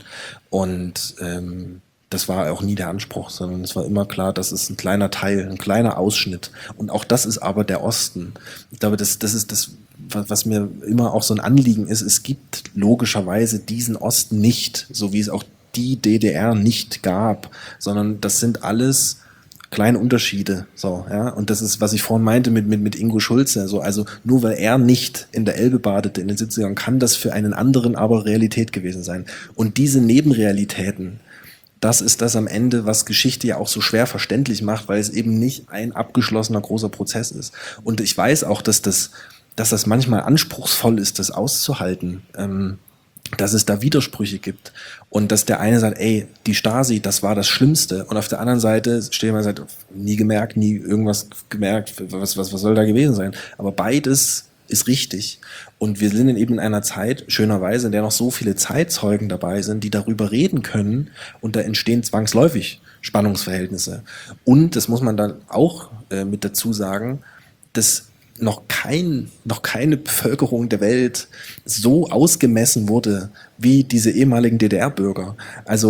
Und ähm, das war auch nie der Anspruch, sondern es war immer klar, das ist ein kleiner Teil, ein kleiner Ausschnitt. Und auch das ist aber der Osten. Ich glaube, das, das ist das, was mir immer auch so ein Anliegen ist. Es gibt logischerweise diesen Osten nicht, so wie es auch die D D R nicht gab, sondern das sind alles kleine Unterschiede, so, ja, und das ist, was ich vorhin meinte mit, mit, mit Ingo Schulze, so, also nur weil er nicht in der Elbe badete in den siebzigern, kann das für einen anderen aber Realität gewesen sein. Und diese Nebenrealitäten, das ist das am Ende, was Geschichte ja auch so schwer verständlich macht, weil es eben nicht ein abgeschlossener großer Prozess ist. Und ich weiß auch, dass das, dass das manchmal anspruchsvoll ist, das auszuhalten, ähm, dass es da Widersprüche gibt und dass der eine sagt, ey, die Stasi, das war das Schlimmste, und auf der anderen Seite steht jemand und sagt, nie gemerkt, nie irgendwas gemerkt, was, was, was soll da gewesen sein? Aber beides ist richtig, und wir sind eben in einer Zeit, schönerweise, in der noch so viele Zeitzeugen dabei sind, die darüber reden können, und da entstehen zwangsläufig Spannungsverhältnisse. Und, das muss man dann auch äh, mit dazu sagen, dass noch kein, noch keine Bevölkerung der Welt so ausgemessen wurde wie diese ehemaligen D D R-Bürger. Also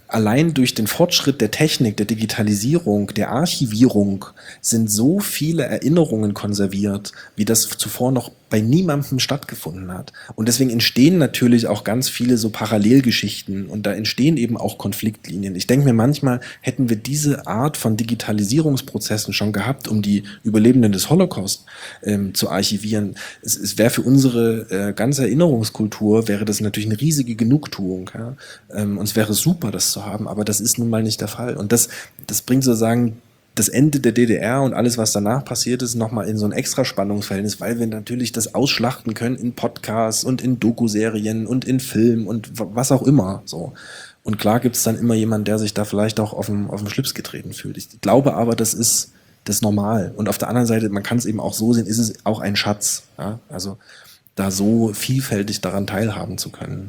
allein durch den Fortschritt der Technik, der Digitalisierung, der Archivierung sind so viele Erinnerungen konserviert, wie das zuvor noch bei niemandem stattgefunden hat. Und deswegen entstehen natürlich auch ganz viele so Parallelgeschichten und da entstehen eben auch Konfliktlinien. Ich denke mir manchmal, hätten wir diese Art von Digitalisierungsprozessen schon gehabt, um die Überlebenden des Holocaust ähm, zu archivieren. Es, es wäre für unsere äh, ganze Erinnerungskultur, wäre das natürlich eine riesige Genugtuung. Ja? Ähm, und es wäre super, das zu haben, aber das ist nun mal nicht der Fall. Und das, das bringt sozusagen das Ende der D D R und alles, was danach passiert ist, nochmal in so ein extra Spannungsverhältnis, weil wir natürlich das ausschlachten können in Podcasts und in Doku-Serien und in Filmen und was auch immer. So. Und klar gibt es dann immer jemanden, der sich da vielleicht auch auf den, auf den Schlips getreten fühlt. Ich glaube aber, das ist das ist normal. Und auf der anderen Seite, man kann es eben auch so sehen, ist es auch ein Schatz. Ja? Also da so vielfältig daran teilhaben zu können.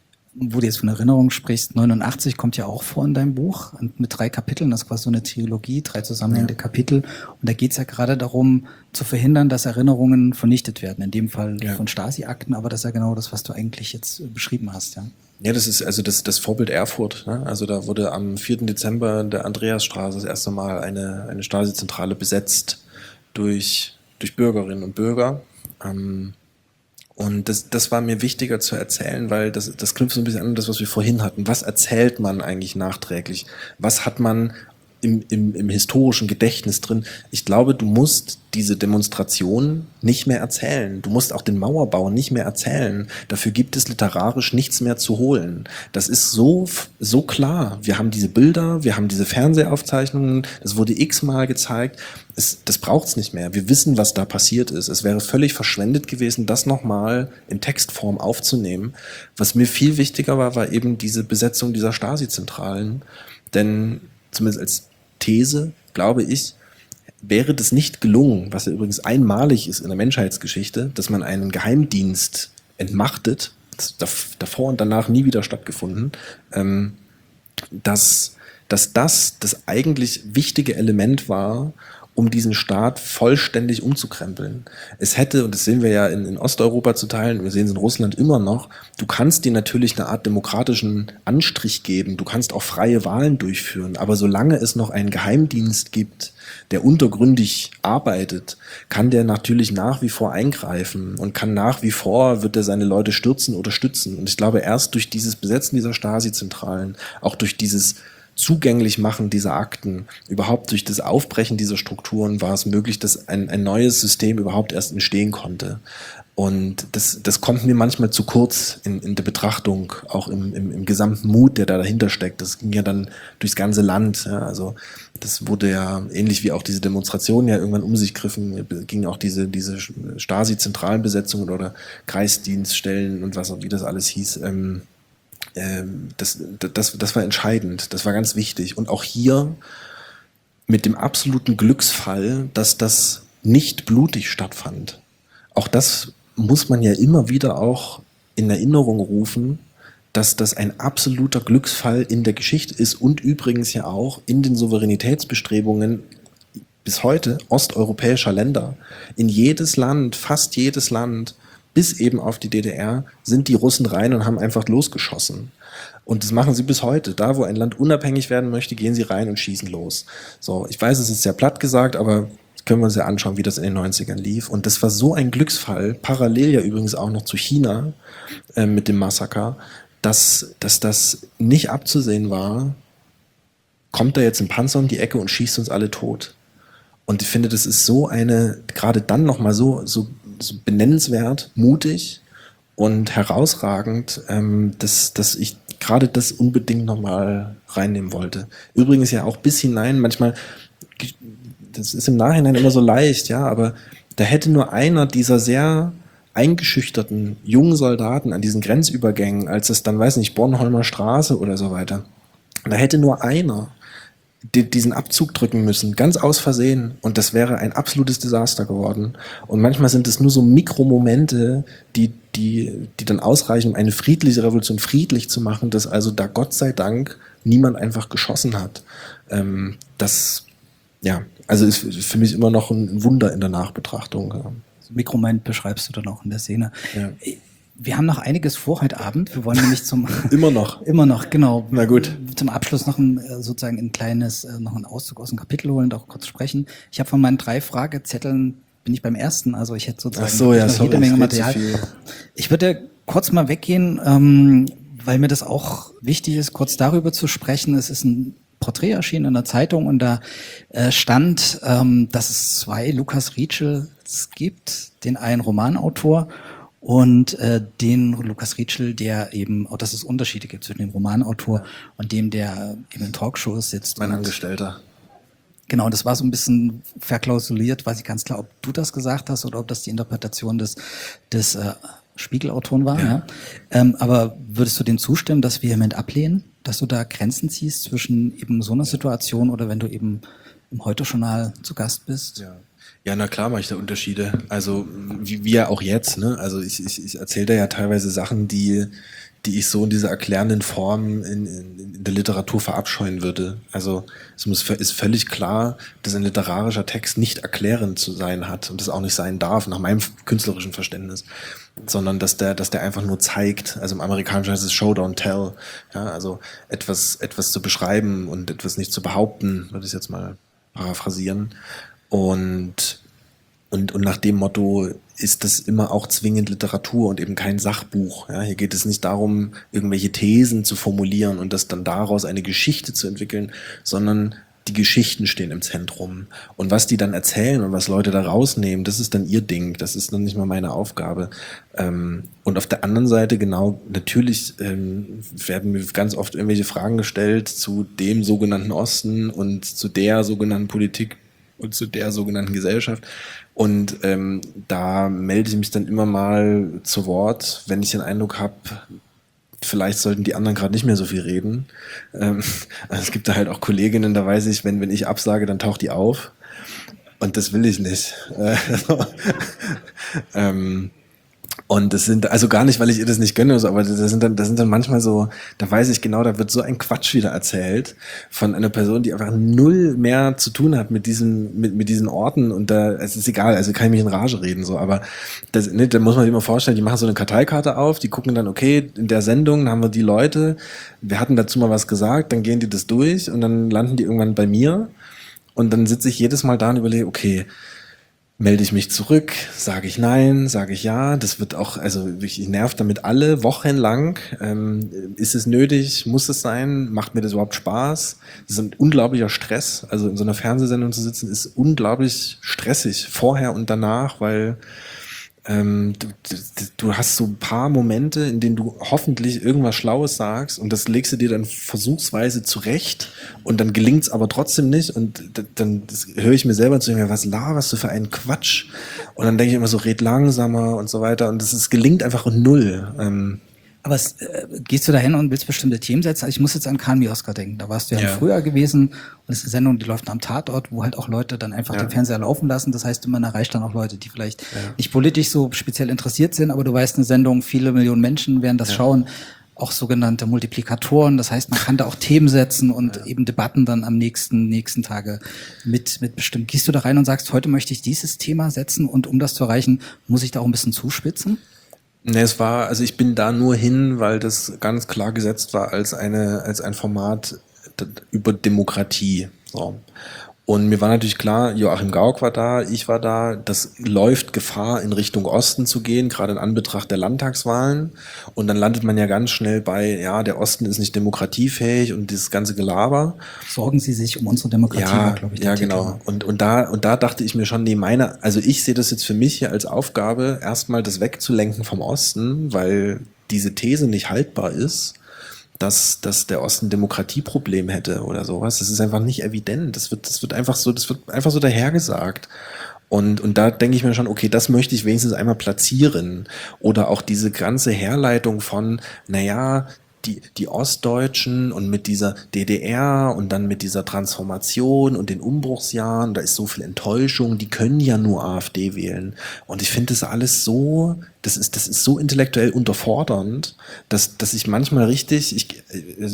Wo du jetzt von Erinnerung sprichst, neunundachtzig kommt ja auch vor in deinem Buch mit drei Kapiteln, das ist quasi so eine Trilogie, drei zusammenhängende ja. Kapitel. Und da geht es ja gerade darum, zu verhindern, dass Erinnerungen vernichtet werden. In dem Fall ja. von Stasi-Akten, aber das ist ja genau das, was du eigentlich jetzt beschrieben hast. Ja,
ja das ist also das, das Vorbild Erfurt. Ne? Also da wurde am vierten Dezember in der Andreasstraße das erste Mal eine, eine Stasi-Zentrale besetzt durch, durch Bürgerinnen und Bürger. Ähm, Und das, das war mir wichtiger zu erzählen, weil das, das knüpft so ein bisschen an das, was wir vorhin hatten. Was erzählt man eigentlich nachträglich? Was hat man im, im, im historischen Gedächtnis drin? Ich glaube, du musst diese Demonstration nicht mehr erzählen. Du musst auch den Mauerbau nicht mehr erzählen. Dafür gibt es literarisch nichts mehr zu holen. Das ist so, so klar. Wir haben diese Bilder, wir haben diese Fernsehaufzeichnungen, das wurde x-mal gezeigt. Es, das braucht's nicht mehr. Wir wissen, was da passiert ist. Es wäre völlig verschwendet gewesen, das nochmal in Textform aufzunehmen. Was mir viel wichtiger war, war eben diese Besetzung dieser Stasi-Zentralen. Denn zumindest als These, glaube ich, wäre das nicht gelungen, was ja übrigens einmalig ist in der Menschheitsgeschichte, dass man einen Geheimdienst entmachtet, das davor und danach nie wieder stattgefunden, ähm, dass, dass das das eigentlich wichtige Element war, um diesen Staat vollständig umzukrempeln. Es hätte, und das sehen wir ja in, in Osteuropa zu teilen, wir sehen es in Russland immer noch, du kannst dir natürlich eine Art demokratischen Anstrich geben, du kannst auch freie Wahlen durchführen, aber solange es noch einen Geheimdienst gibt, der untergründig arbeitet, kann der natürlich nach wie vor eingreifen und kann nach wie vor, wird er seine Leute stürzen oder stützen. Und ich glaube, erst durch dieses Besetzen dieser Stasi-Zentralen, auch durch dieses zugänglich machen dieser Akten, überhaupt durch das Aufbrechen dieser Strukturen war es möglich, dass ein, ein neues System überhaupt erst entstehen konnte. Und das, das kommt mir manchmal zu kurz in, in der Betrachtung, auch im, im, im gesamten Mut, der da dahinter steckt. Das ging ja dann durchs ganze Land. Ja, also das wurde ja ähnlich wie auch diese Demonstrationen ja irgendwann um sich griffen, ging auch diese, diese Stasi-Zentralenbesetzungen oder Kreisdienststellen und was, wie das alles hieß. Ähm, Das, das, das war entscheidend, das war ganz wichtig. Und auch hier mit dem absoluten Glücksfall, dass das nicht blutig stattfand. Auch das muss man ja immer wieder auch in Erinnerung rufen, dass das ein absoluter Glücksfall in der Geschichte ist und übrigens ja auch in den Souveränitätsbestrebungen bis heute osteuropäischer Länder. In jedes Land, fast jedes Land, bis eben auf die D D R, sind die Russen rein und haben einfach losgeschossen. Und das machen sie bis heute. Da, wo ein Land unabhängig werden möchte, gehen sie rein und schießen los. So, ich weiß, es ist sehr platt gesagt, aber können wir uns ja anschauen, wie das in den neunzigern lief. Und das war so ein Glücksfall, parallel ja übrigens auch noch zu China äh, mit dem Massaker, dass, dass das nicht abzusehen war, kommt da jetzt ein Panzer um die Ecke und schießt uns alle tot. Und ich finde, das ist so eine, gerade dann nochmal so, so, so benennenswert, mutig und herausragend, ähm, dass, dass ich gerade das unbedingt nochmal reinnehmen wollte. Übrigens ja auch bis hinein, manchmal, das ist im Nachhinein immer so leicht, ja, aber da hätte nur einer dieser sehr eingeschüchterten jungen Soldaten an diesen Grenzübergängen, als es dann, weiß nicht, Bornholmer Straße oder so weiter, da hätte nur einer die, diesen Abzug drücken müssen, ganz aus Versehen, und das wäre ein absolutes Desaster geworden. Und manchmal sind es nur so Mikromomente, die, die, die dann ausreichen, um eine friedliche Revolution friedlich zu machen, dass also da Gott sei Dank niemand einfach geschossen hat. Ähm, das, ja, also ist für mich immer noch ein Wunder in der Nachbetrachtung. Ja.
Mikromoment beschreibst du dann auch in der Szene.
Ja.
Wir haben noch einiges vor heute Abend. Wir wollen nämlich zum...
Immer noch.
Immer noch, genau.
Na gut.
zum Abschluss noch ein, sozusagen ein kleines, noch einen Auszug aus dem Kapitel holen und auch kurz sprechen. Ich habe von meinen drei Fragezetteln, bin ich beim ersten, also ich hätte sozusagen
Ach so, ja,
noch
sorry,
jede Menge
ich rede
Material.
zu viel.
Ich würde kurz mal weggehen, ähm, weil mir das auch wichtig ist, kurz darüber zu sprechen. Es ist ein Porträt erschienen in der Zeitung und da äh, stand, ähm, dass es zwei Lukas Rietschels gibt, den einen Romanautor und äh, den Lukas Rietschel, der eben, auch dass es Unterschiede gibt zwischen dem Romanautor und dem, der eben in Talkshows sitzt.
Mein
und,
Angestellter.
Genau, das war so ein bisschen verklausuliert, weiß ich ganz klar, ob du das gesagt hast oder ob das die Interpretation des, des äh, Spiegelautoren war. Ja. Ja. Ähm, aber würdest du dem zustimmen, dass wir vehement ablehnen, dass du da Grenzen ziehst zwischen eben so einer Situation oder wenn du eben im Heute-Journal zu Gast bist?
Ja. Ja, na klar mache ich da Unterschiede. Also wie, wie ja auch jetzt, ne? Also ich, ich, ich erzähle da ja teilweise Sachen, die, die ich so in dieser erklärenden Form in, in, in der Literatur verabscheuen würde. Also es muss, ist völlig klar, dass ein literarischer Text nicht erklärend zu sein hat und das auch nicht sein darf, nach meinem künstlerischen Verständnis, sondern dass der, dass der einfach nur zeigt. Also im Amerikanischen heißt es Show, don't tell. Ja, also etwas, etwas zu beschreiben und etwas nicht zu behaupten, würde ich jetzt mal paraphrasieren. Und, und, und nach dem Motto ist das immer auch zwingend Literatur und eben kein Sachbuch. Ja, hier geht es nicht darum, irgendwelche Thesen zu formulieren und das dann daraus eine Geschichte zu entwickeln, sondern die Geschichten stehen im Zentrum. Und was die dann erzählen und was Leute da rausnehmen, das ist dann ihr Ding. Das ist dann nicht mal meine Aufgabe. Und auf der anderen Seite, genau, natürlich werden mir ganz oft irgendwelche Fragen gestellt zu dem sogenannten Osten und zu der sogenannten Politik und zu der sogenannten Gesellschaft. Und ähm, da melde ich mich dann immer mal zu Wort, wenn ich den Eindruck habe, vielleicht sollten die anderen gerade nicht mehr so viel reden. Ähm, also es gibt da halt auch Kolleginnen, da weiß ich, wenn, wenn ich absage, dann taucht die auf. Und das will ich nicht. Äh, ähm, Und das sind, also gar nicht, weil ich ihr das nicht gönne, so, aber das sind dann, das sind dann manchmal so, da weiß ich genau, da wird so ein Quatsch wieder erzählt von einer Person, die einfach null mehr zu tun hat mit diesen, mit, mit diesen Orten und da, es ist egal, also kann ich mich in Rage reden, so, aber das, ne, da muss man sich immer vorstellen, die machen so eine Karteikarte auf, die gucken dann, okay, in der Sendung haben wir die Leute, wir hatten dazu mal was gesagt, dann gehen die das durch und dann landen die irgendwann bei mir und dann sitze ich jedes Mal da und überlege, okay, melde ich mich zurück, sage ich nein, sage ich ja, das wird auch, also ich nerv damit alle wochenlang, ähm, ist es nötig, muss es sein, macht mir das überhaupt Spaß, das ist ein unglaublicher Stress, also in so einer Fernsehsendung zu sitzen ist unglaublich stressig, vorher und danach, weil ähm, du, du, du hast so ein paar Momente, in denen du hoffentlich irgendwas Schlaues sagst und das legst du dir dann versuchsweise zurecht und dann gelingt's aber trotzdem nicht und dann höre ich mir selber zu, was laberst du für einen Quatsch und dann denke ich immer so, red langsamer und so weiter und das ist, gelingt einfach null. Ähm,
Aber es, äh, gehst du da hin und willst bestimmte Themen setzen? Also ich muss jetzt an Kahn Mioska denken. Da warst du ja,
Ja.
früher gewesen und es ist eine Sendung, die läuft am Tatort, wo halt auch Leute dann einfach
Ja.
den Fernseher laufen lassen. Das heißt, man erreicht dann auch Leute, die vielleicht
Ja.
nicht politisch so speziell interessiert sind, aber du weißt, eine Sendung, viele Millionen Menschen werden das
Ja.
schauen. Auch sogenannte Multiplikatoren. Das heißt, man kann da auch Themen setzen und
Ja.
eben Debatten dann am nächsten, nächsten Tage mit, mit bestimmt. Gehst du da rein und sagst, heute möchte ich dieses Thema setzen und um das zu erreichen, muss ich da auch ein bisschen zuspitzen?
Ne, es war, also ich bin da nur hin, weil das ganz klar gesetzt war als eine, als ein Format d- über Demokratie. So. Und mir war natürlich klar, Joachim Gauck war da, ich war da, das läuft Gefahr, in Richtung Osten zu gehen, gerade in Anbetracht der Landtagswahlen. Und dann landet man ja ganz schnell bei, ja, der Osten ist nicht demokratiefähig und dieses ganze Gelaber.
Sorgen Sie sich um unsere Demokratie,
Ja,
war, glaube ich, der
ja,
Titel.
genau. Und, und da, und da dachte ich mir schon, nee, meine, also ich sehe das jetzt für mich hier als Aufgabe, erstmal das wegzulenken vom Osten, weil diese These nicht haltbar ist, dass, dass der Osten ein Demokratieproblem hätte oder sowas. Das ist einfach nicht evident. Das wird, das wird einfach so, das wird einfach so dahergesagt. Und, und da denke ich mir schon, okay, das möchte ich wenigstens einmal platzieren. Oder auch diese ganze Herleitung von, naja, die, die Ostdeutschen und mit dieser D D R und dann mit dieser Transformation und den Umbruchsjahren, da ist so viel Enttäuschung, die können ja nur AfD wählen. Und ich finde das alles so, das ist, das ist so intellektuell unterfordernd, dass, dass ich manchmal richtig, ich, also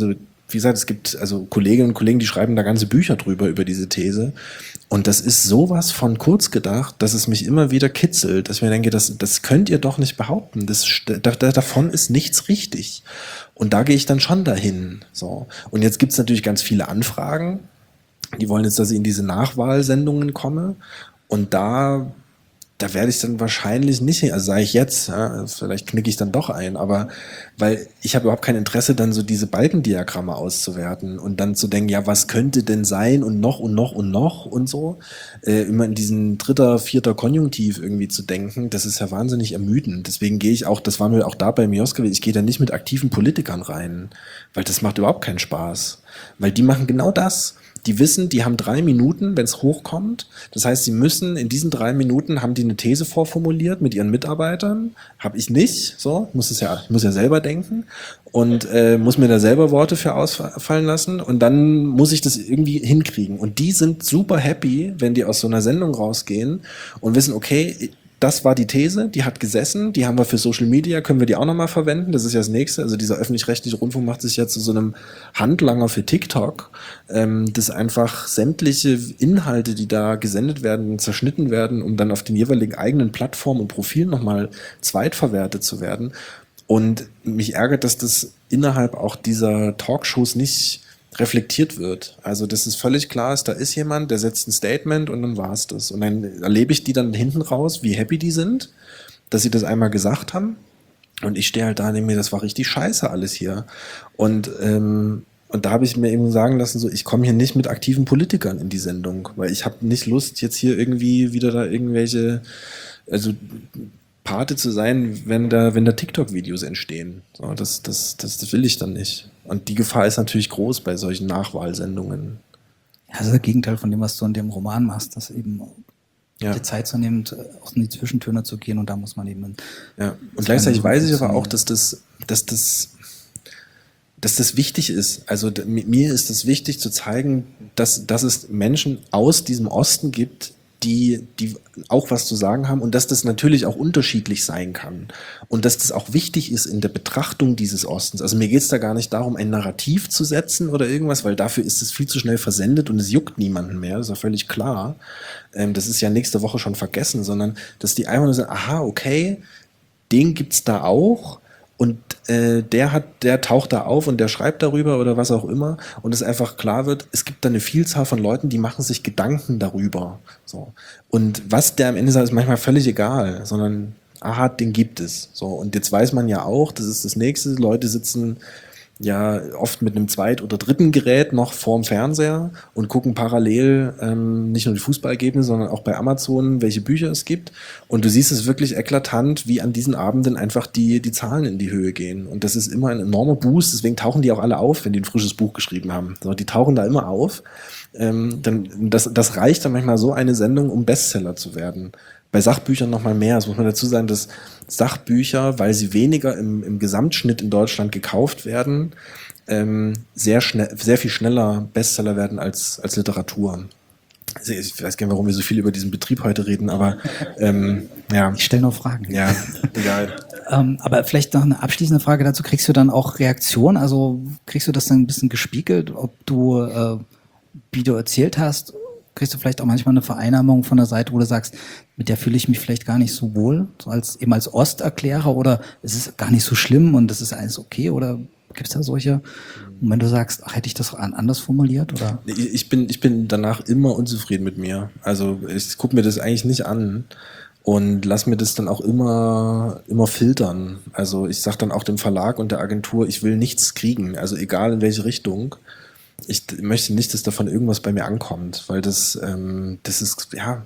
wie gesagt, es gibt also Kolleginnen und Kollegen, die schreiben da ganze Bücher drüber, über diese These. Und das ist sowas von kurz gedacht, dass es mich immer wieder kitzelt, dass ich mir denke, das, das könnt ihr doch nicht behaupten. Das, da, davon ist nichts richtig. Und da gehe ich dann schon dahin. So. Und jetzt gibt's natürlich ganz viele Anfragen. Die wollen jetzt, dass ich in diese Nachwahlsendungen komme. Und da, da werde ich dann wahrscheinlich nicht hin. Also sage ich jetzt, ja, vielleicht knicke ich dann doch ein. Aber weil ich habe überhaupt kein Interesse, dann so diese Balkendiagramme auszuwerten und dann zu denken, ja, was könnte denn sein und noch und noch und noch und so. Äh, immer in diesen dritter, vierter Konjunktiv irgendwie zu denken, das ist ja wahnsinnig ermüdend. Deswegen gehe ich auch, das war mir auch da bei Mioska, ich gehe da nicht mit aktiven Politikern rein, weil das macht überhaupt keinen Spaß. Weil die machen genau das. Die wissen, die haben drei Minuten, wenn es hochkommt. Das heißt, sie müssen in diesen drei Minuten, haben die eine These vorformuliert mit ihren Mitarbeitern. Habe ich nicht, so, muss es ja, ich muss ja selber denken und äh, muss mir da selber Worte für ausfallen lassen und dann muss ich das irgendwie hinkriegen. Und die sind super happy, wenn die aus so einer Sendung rausgehen und wissen, okay, das war die These, die hat gesessen, die haben wir für Social Media, können wir die auch nochmal verwenden, das ist ja das Nächste, also dieser öffentlich-rechtliche Rundfunk macht sich ja zu so einem Handlanger für TikTok, ähm, das einfach sämtliche Inhalte, die da gesendet werden, zerschnitten werden, um dann auf den jeweiligen eigenen Plattformen und Profilen nochmal zweitverwertet zu werden. Und mich ärgert, dass das innerhalb auch dieser Talkshows nicht reflektiert wird. Also dass es völlig klar ist, da ist jemand, der setzt ein Statement und dann war's das. Und dann erlebe ich die dann hinten raus, wie happy die sind, dass sie das einmal gesagt haben. Und ich stehe halt da und denke mir, das war richtig scheiße alles hier. Und ähm, und da habe ich mir eben sagen lassen, so ich komme hier nicht mit aktiven Politikern in die Sendung, weil ich habe nicht Lust, jetzt hier irgendwie wieder da irgendwelche, also Pate zu sein, wenn da, wenn da TikTok-Videos entstehen. So, das, das, das, das will ich dann nicht. Und die Gefahr ist natürlich groß bei solchen Nachwahlsendungen.
Ja, das ist das Gegenteil von dem, was du in dem Roman machst, dass eben ja. die Zeit zu nehmen, auch in die Zwischentöne zu gehen und da muss man eben...
Ja, und gleichzeitig weiß ich aber auch, dass das, dass das, dass das wichtig ist. Also mir ist es wichtig zu zeigen, dass, dass es Menschen aus diesem Osten gibt, die, die auch was zu sagen haben und dass das natürlich auch unterschiedlich sein kann und dass das auch wichtig ist in der Betrachtung dieses Ostens. Also mir geht es da gar nicht darum, ein Narrativ zu setzen oder irgendwas, weil dafür ist es viel zu schnell versendet und es juckt niemanden mehr, das ist ja völlig klar. Ähm, das ist ja nächste Woche schon vergessen, sondern dass die einfach nur sagen, aha, okay, den gibt's da auch. Und äh, der hat, der taucht da auf und der schreibt darüber oder was auch immer und es einfach klar wird, es gibt da eine Vielzahl von Leuten, die machen sich Gedanken darüber. So. Und was der am Ende sagt, ist manchmal völlig egal, sondern aha, den gibt es. So. Und jetzt weiß man ja auch, das ist das Nächste, Leute sitzen ja oft mit einem zweit- oder dritten Gerät noch vorm Fernseher und gucken parallel ähm, nicht nur die Fußballergebnisse, sondern auch bei Amazon, welche Bücher es gibt. Und du siehst es wirklich eklatant, wie an diesen Abenden einfach die, die Zahlen in die Höhe gehen. Und das ist immer ein enormer Boost, deswegen tauchen die auch alle auf, wenn die ein frisches Buch geschrieben haben. So, die tauchen da immer auf. Ähm, dann, das, das reicht dann manchmal so eine Sendung, um Bestseller zu werden. Bei Sachbüchern noch mal mehr. Das muss man dazu sagen, dass Sachbücher, weil sie weniger im, im Gesamtschnitt in Deutschland gekauft werden, ähm, sehr schnell, sehr viel schneller Bestseller werden als, als Literatur. Also ich weiß gar nicht, warum wir so viel über diesen Betrieb heute reden, aber ähm, ja.
Ich stelle noch Fragen.
Ja, egal.
ähm, aber vielleicht noch eine abschließende Frage dazu. Kriegst du dann auch Reaktionen? Also kriegst du das dann ein bisschen gespiegelt, ob du, äh, wie du erzählt hast, kriegst du vielleicht auch manchmal eine Vereinnahmung von der Seite, wo du sagst, mit der fühle ich mich vielleicht gar nicht so wohl, so als eben als Osterklärer, oder es ist gar nicht so schlimm und das ist alles okay, oder gibt es da solche? Und wenn du sagst, ach, hätte ich das anders formuliert, oder?
Ich bin, ich bin danach immer unzufrieden mit mir. Also ich gucke mir das eigentlich nicht an und lass mir das dann auch immer, immer filtern. Also ich sage dann auch dem Verlag und der Agentur, ich will nichts kriegen, also egal in welche Richtung. Ich möchte nicht, dass davon irgendwas bei mir ankommt, weil das, ähm, das ist, ja,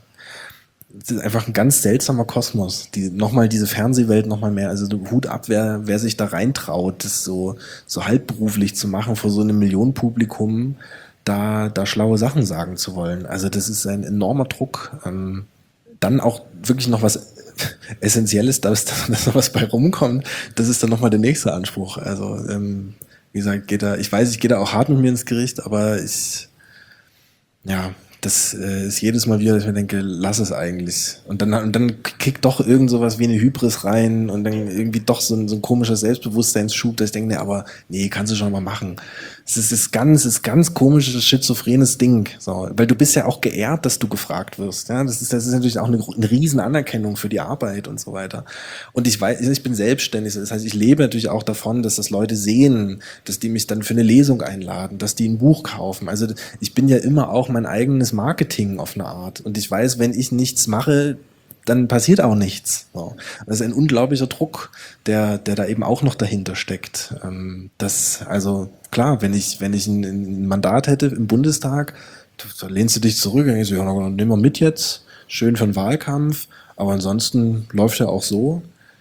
das ist einfach ein ganz seltsamer Kosmos. Die, nochmal diese Fernsehwelt nochmal mehr, also Hut ab, wer, wer sich da reintraut, das so, so halbberuflich zu machen, vor so einem Millionenpublikum, da, da schlaue Sachen sagen zu wollen. Also das ist ein enormer Druck. Ähm, dann auch wirklich noch was Essentielles, dass, dass noch was bei rumkommt, das ist dann nochmal der nächste Anspruch. Also, ähm, wie gesagt, geht da, ich weiß, ich gehe da auch hart mit mir ins Gericht, aber ich, ja, das äh, ist jedes Mal wieder, dass ich mir denke, lass es eigentlich. Und dann, und dann kickt doch irgend sowas wie eine Hybris rein und dann irgendwie doch so ein, so ein komischer Selbstbewusstseinsschub, dass ich denke, nee, aber nee, kannst du schon mal machen. Es ist das ganz, das ganz komisches, schizophrenes Ding, so. Weil du bist ja auch geehrt, dass du gefragt wirst, ja. Das ist, das ist natürlich auch eine, eine riesen Anerkennung für die Arbeit und so weiter. Und ich weiß, ich bin selbstständig, das heißt, ich lebe natürlich auch davon, dass das Leute sehen, dass die mich dann für eine Lesung einladen, dass die ein Buch kaufen. Also ich bin ja immer auch mein eigenes Marketing auf eine Art. Und ich weiß, wenn ich nichts mache, dann passiert auch nichts. So. Das ist ein unglaublicher Druck, der, der da eben auch noch dahinter steckt. Ähm, das, also klar, wenn ich, wenn ich ein, ein Mandat hätte im Bundestag, da lehnst du dich zurück und denkst, ja, dann nehmen wir mit jetzt, schön für den Wahlkampf, aber ansonsten läuft ja auch so.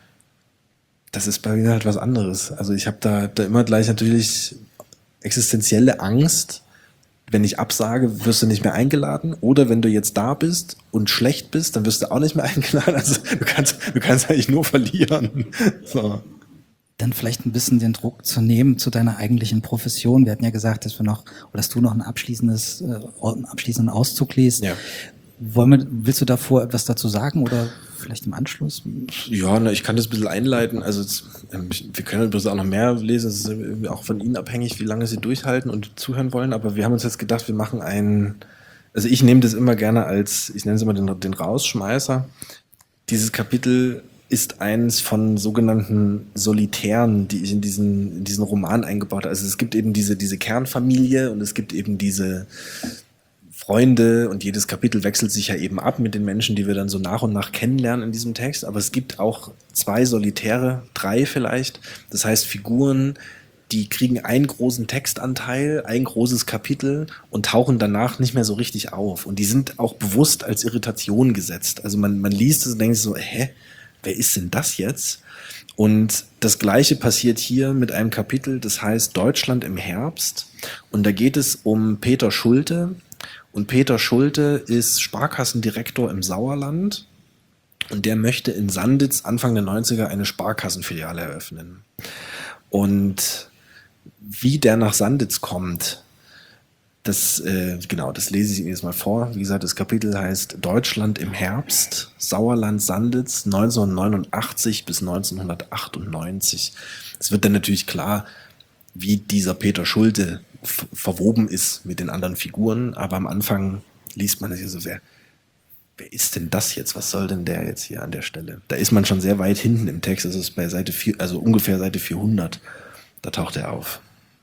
Das ist bei mir halt was anderes. Also ich habe da, da immer gleich natürlich existenzielle Angst. Wenn ich absage, wirst du nicht mehr eingeladen. Oder wenn du jetzt da bist und schlecht bist, dann wirst du auch nicht mehr eingeladen. Also du kannst, du kannst eigentlich nur verlieren. So.
Dann vielleicht ein bisschen den Druck zu nehmen zu deiner eigentlichen Profession. Wir hatten ja gesagt, dass wir noch, oder dass du noch ein abschließendes, äh, einen abschließenden Auszug liest. Ja. Wollen wir, willst du davor etwas dazu sagen oder vielleicht im Anschluss?
Ja, na, ich kann das ein bisschen einleiten. Also es, wir können übrigens auch noch mehr lesen. Es ist auch von Ihnen abhängig, wie lange Sie durchhalten und zuhören wollen. Aber wir haben uns jetzt gedacht, wir machen einen, also ich nehme das immer gerne als, ich nenne es immer den, den Rausschmeißer. Dieses Kapitel ist eins von sogenannten Solitären, die ich in diesen, in diesen Roman eingebaut habe. Also es gibt eben diese, diese Kernfamilie und es gibt eben diese Freunde und jedes Kapitel wechselt sich ja eben ab mit den Menschen, die wir dann so nach und nach kennenlernen in diesem Text. Aber es gibt auch zwei Solitäre, drei vielleicht. Das heißt Figuren, die kriegen einen großen Textanteil, ein großes Kapitel und tauchen danach nicht mehr so richtig auf. Und die sind auch bewusst als Irritation gesetzt. Also man, man liest es und denkt so, hä, wer ist denn das jetzt? Und das Gleiche passiert hier mit einem Kapitel, das heißt Deutschland im Herbst. Und da geht es um Peter Schulte. Und Peter Schulte ist Sparkassendirektor im Sauerland und der möchte in Sanditz Anfang der neunziger eine Sparkassenfiliale eröffnen. Und wie der nach Sanditz kommt, das, äh, genau, das lese ich Ihnen jetzt mal vor. Wie gesagt, das Kapitel heißt Deutschland im Herbst, Sauerland Sanditz neunzehnhundertneunundachtzig bis neunzehnhundertachtundneunzig. Es wird dann natürlich klar, wie dieser Peter Schulte verwoben ist mit den anderen Figuren, aber am Anfang liest man das hier so, wer, wer ist denn das jetzt? Was soll denn der jetzt hier an der Stelle? Da ist man schon sehr weit hinten im Text, das ist bei Seite vier, also ungefähr Seite vierhundert, da taucht er auf.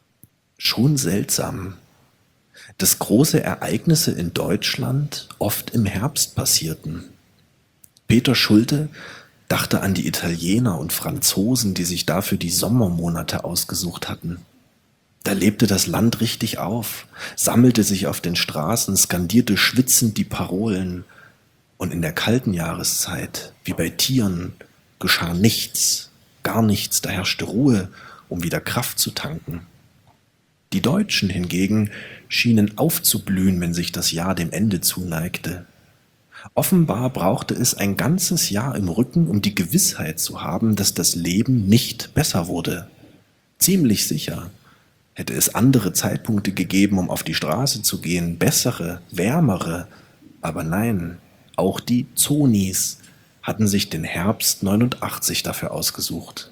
Schon seltsam, dass große Ereignisse in Deutschland oft im Herbst passierten. Peter Schulte dachte an die Italiener und Franzosen, die sich dafür die Sommermonate ausgesucht hatten. Da lebte das Land richtig auf, sammelte sich auf den Straßen, skandierte schwitzend die Parolen. Und in der kalten Jahreszeit, wie bei Tieren, geschah nichts, gar nichts, da herrschte Ruhe, um wieder Kraft zu tanken. Die Deutschen hingegen schienen aufzublühen, wenn sich das Jahr dem Ende zuneigte. Offenbar brauchte es ein ganzes Jahr im Rücken, um die Gewissheit zu haben, dass das Leben nicht besser wurde. Ziemlich sicher hätte es andere Zeitpunkte gegeben, um auf die Straße zu gehen, bessere, wärmere. Aber nein, auch die Zonis hatten sich den Herbst neunundachtzig dafür ausgesucht.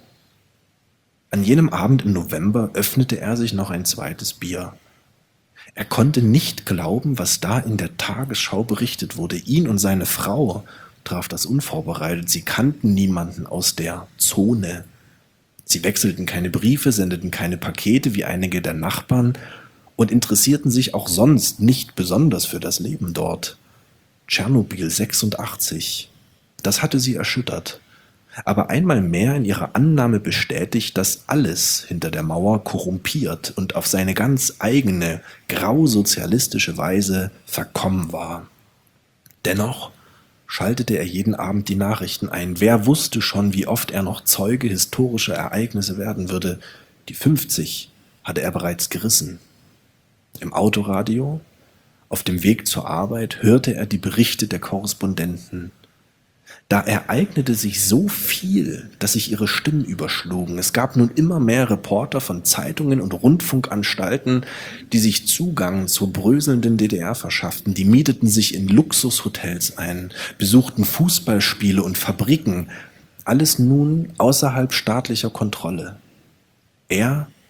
An jenem Abend im November öffnete er sich noch ein zweites Bier. Er konnte nicht glauben, was da in der Tagesschau berichtet wurde. Ihn und seine Frau traf das unvorbereitet. Sie kannten niemanden aus der Zone. Sie wechselten keine Briefe, sendeten keine Pakete wie einige der Nachbarn und interessierten sich auch sonst nicht besonders für das Leben dort. Tschernobyl sechsundachtzig, das hatte sie erschüttert, aber einmal mehr in ihrer Annahme bestätigt, dass alles hinter der Mauer korrumpiert und auf seine ganz eigene, grausozialistische Weise verkommen war. Dennoch schaltete er jeden Abend die Nachrichten ein. Wer wusste schon, wie oft er noch Zeuge historischer Ereignisse werden würde? Die fünfzig hatte er bereits gerissen. Im Autoradio, auf dem Weg zur Arbeit, hörte er die Berichte der Korrespondenten. Da ereignete sich so viel, dass sich ihre Stimmen überschlugen. Es gab nun immer mehr Reporter von Zeitungen und Rundfunkanstalten, die sich Zugang zur bröselnden D D R verschafften. Die mieteten sich in Luxushotels ein, besuchten Fußballspiele und Fabriken. Alles nun außerhalb staatlicher Kontrolle. Er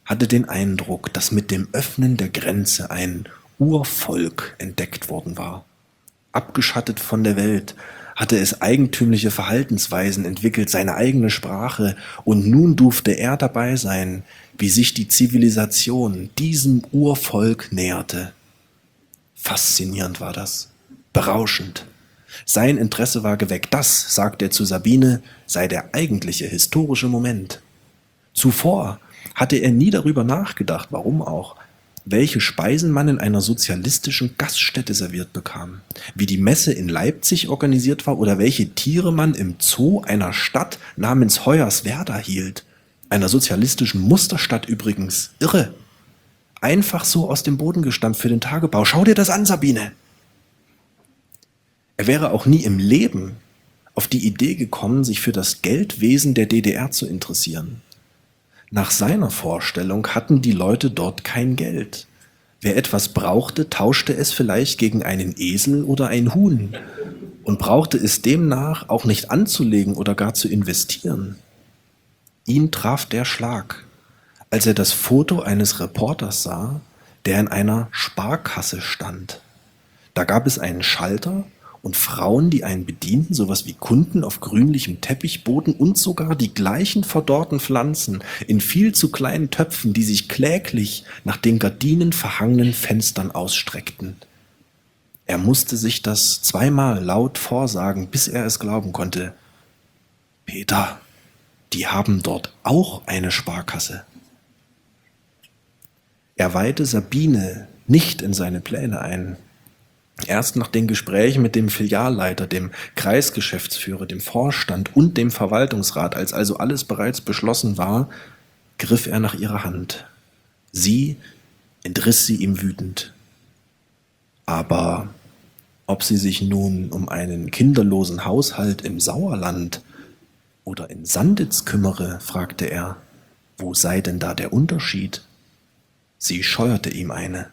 hatte den Eindruck, dass mit dem Öffnen der Grenze ein Urvolk entdeckt worden war. Abgeschattet von der Welt hatte es eigentümliche Verhaltensweisen entwickelt, seine eigene Sprache, und nun durfte er dabei sein, wie sich die Zivilisation diesem Urvolk näherte. Faszinierend war das, berauschend. Sein Interesse war geweckt. Das, sagt er zu Sabine, sei der eigentliche historische Moment. Zuvor hatte er nie darüber nachgedacht, warum auch, welche Speisen man in einer sozialistischen Gaststätte serviert bekam, wie die Messe in Leipzig organisiert war oder welche Tiere man im Zoo einer Stadt namens Hoyerswerda hielt. Einer sozialistischen Musterstadt übrigens. Irre. Einfach so aus dem Boden gestampft für den Tagebau. Schau dir das an, Sabine. Er wäre auch nie im Leben auf die Idee gekommen, sich für das Geldwesen der D D R zu interessieren. Nach seiner Vorstellung hatten die Leute dort kein Geld. Wer etwas brauchte, tauschte es vielleicht gegen einen Esel oder ein Huhn und brauchte es demnach auch nicht anzulegen oder gar zu investieren. Ihn traf der Schlag, als er das Foto eines Reporters sah, der in einer Sparkasse stand. Da gab es einen Schalter und Frauen, die einen bedienten, sowas wie Kunden auf grünlichem Teppichboden und sogar die gleichen verdorrten Pflanzen in viel zu kleinen Töpfen, die sich kläglich nach den gardinenverhangenen Fenstern ausstreckten. Er musste sich das zweimal laut vorsagen, bis er es glauben konnte. Peter, die haben dort auch eine Sparkasse. Er weihte Sabine nicht in seine Pläne ein. Erst nach den Gesprächen mit dem Filialleiter, dem Kreisgeschäftsführer, dem Vorstand und dem Verwaltungsrat, als also alles bereits beschlossen war, griff er nach ihrer Hand. Sie entriss sie ihm wütend. Aber ob sie sich nun um einen kinderlosen Haushalt im Sauerland oder in Sanditz kümmere, fragte er, wo sei denn da der Unterschied? Sie scheuerte ihm eine.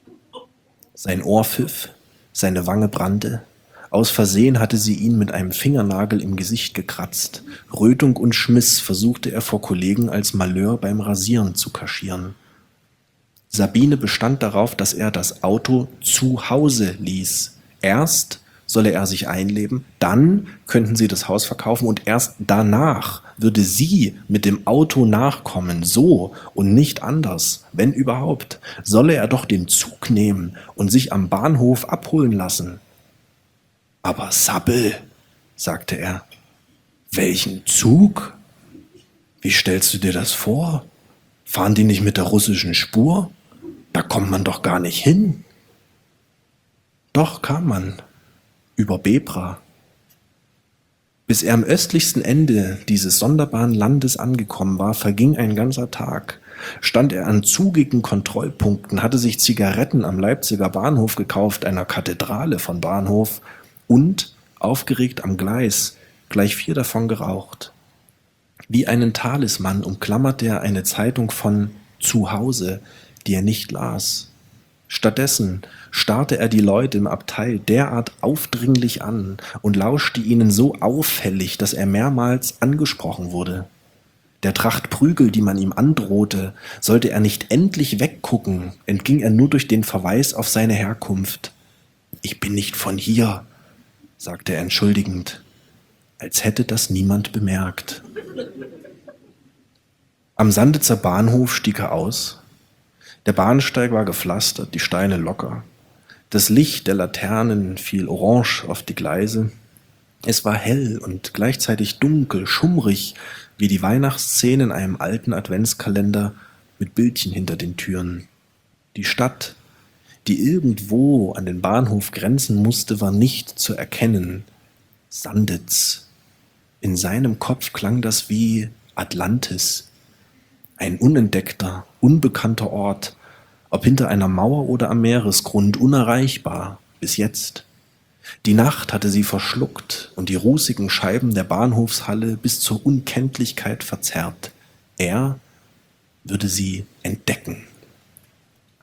Sein Ohr pfiff, seine Wange brannte. Aus Versehen hatte sie ihn mit einem Fingernagel im Gesicht gekratzt. Rötung und Schmiss versuchte er vor Kollegen als Malheur beim Rasieren zu kaschieren. Sabine bestand darauf, dass er das Auto zu Hause ließ. Erst solle er sich einleben, dann könnten sie das Haus verkaufen und erst danach würde sie mit dem Auto nachkommen, so und nicht anders, wenn überhaupt. Solle er doch den Zug nehmen und sich am Bahnhof abholen lassen. Aber Sabbel, sagte er, welchen Zug? Wie stellst du dir das vor? Fahren die nicht mit der russischen Spur? Da kommt man doch gar nicht hin. Doch kam man. Über Bebra. Bis er am östlichsten Ende dieses sonderbaren Landes angekommen war, verging ein ganzer Tag. Stand er an zugigen Kontrollpunkten, hatte sich Zigaretten am Leipziger Bahnhof gekauft, einer Kathedrale von Bahnhof, und, aufgeregt am Gleis, gleich vier davon geraucht. Wie einen Talisman umklammerte er eine Zeitung von zu Hause, die er nicht las. Stattdessen starrte er die Leute im Abteil derart aufdringlich an und lauschte ihnen so auffällig, dass er mehrmals angesprochen wurde. Der Tracht Prügel, die man ihm androhte, sollte er nicht endlich weggucken, entging er nur durch den Verweis auf seine Herkunft. »Ich bin nicht von hier«, sagte er entschuldigend, als hätte das niemand bemerkt. Am Sanditzer Bahnhof stieg er aus. Der Bahnsteig war gepflastert, die Steine locker. Das Licht der Laternen fiel orange auf die Gleise. Es war hell und gleichzeitig dunkel, schummrig, wie die Weihnachtsszene in einem alten Adventskalender mit Bildchen hinter den Türen. Die Stadt, die irgendwo an den Bahnhof grenzen musste, war nicht zu erkennen. Sanditz. In seinem Kopf klang das wie Atlantis. Ein unentdeckter, unbekannter Ort, ob hinter einer Mauer oder am Meeresgrund, unerreichbar, bis jetzt. Die Nacht hatte sie verschluckt und die rußigen Scheiben der Bahnhofshalle bis zur Unkenntlichkeit verzerrt. Er würde sie entdecken.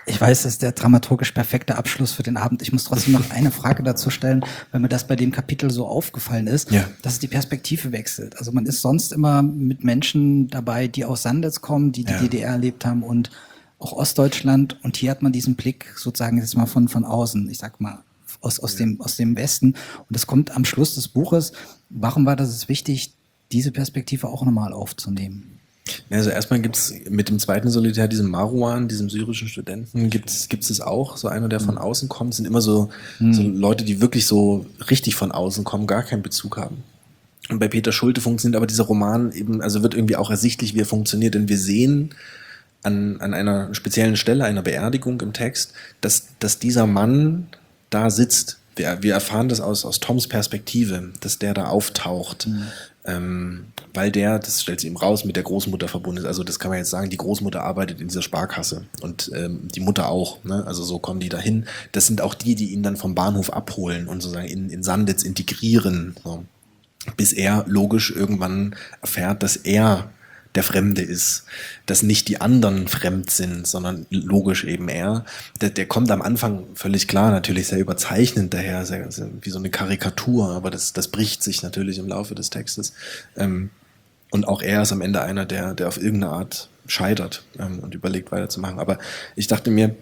Ich weiß, das ist der dramaturgisch perfekte Abschluss für den Abend. Ich muss trotzdem noch eine Frage dazu stellen, weil mir das bei dem Kapitel so aufgefallen ist,
ja.
dass die Perspektive wechselt. Also man ist sonst immer mit Menschen dabei, die aus Sandetz kommen, die die ja. D D R erlebt haben und auch Ostdeutschland. Und hier hat man diesen Blick sozusagen jetzt mal von, von außen, ich sag mal, aus, aus, ja. dem, aus dem Westen. Und das kommt am Schluss des Buches. Warum war das es wichtig, diese Perspektive auch nochmal aufzunehmen?
Also erstmal gibt's mit dem zweiten Solitär, diesem Marwan, diesem syrischen Studenten, gibt's gibt's es auch, so einer, der von außen kommt, sind immer so, mhm. so Leute, die wirklich so richtig von außen kommen, gar keinen Bezug haben. Und bei Peter Schulte funktioniert aber dieser Roman eben, also wird irgendwie auch ersichtlich, wie er funktioniert, denn wir sehen an, an einer speziellen Stelle, einer Beerdigung im Text, dass, dass dieser Mann da sitzt. Wir, wir erfahren das aus, aus Toms Perspektive, dass der da auftaucht. Mhm. Ähm, weil der, das stellt sich eben raus, mit der Großmutter verbunden ist. Also das kann man jetzt sagen, die Großmutter arbeitet in dieser Sparkasse und ähm, die Mutter auch. Ne? Also so kommen die dahin. Das sind auch die, die ihn dann vom Bahnhof abholen und sozusagen in, in Sandetz integrieren. So. Bis er logisch irgendwann erfährt, dass er der Fremde ist, dass nicht die anderen fremd sind, sondern logisch eben er. Der, der kommt am Anfang völlig klar, natürlich sehr überzeichnend daher, sehr, sehr, wie so eine Karikatur, aber das, das bricht sich natürlich im Laufe des Textes. Ähm, und auch er ist am Ende einer, der, der auf irgendeine Art scheitert ähm, und überlegt weiterzumachen. Aber ich dachte mir,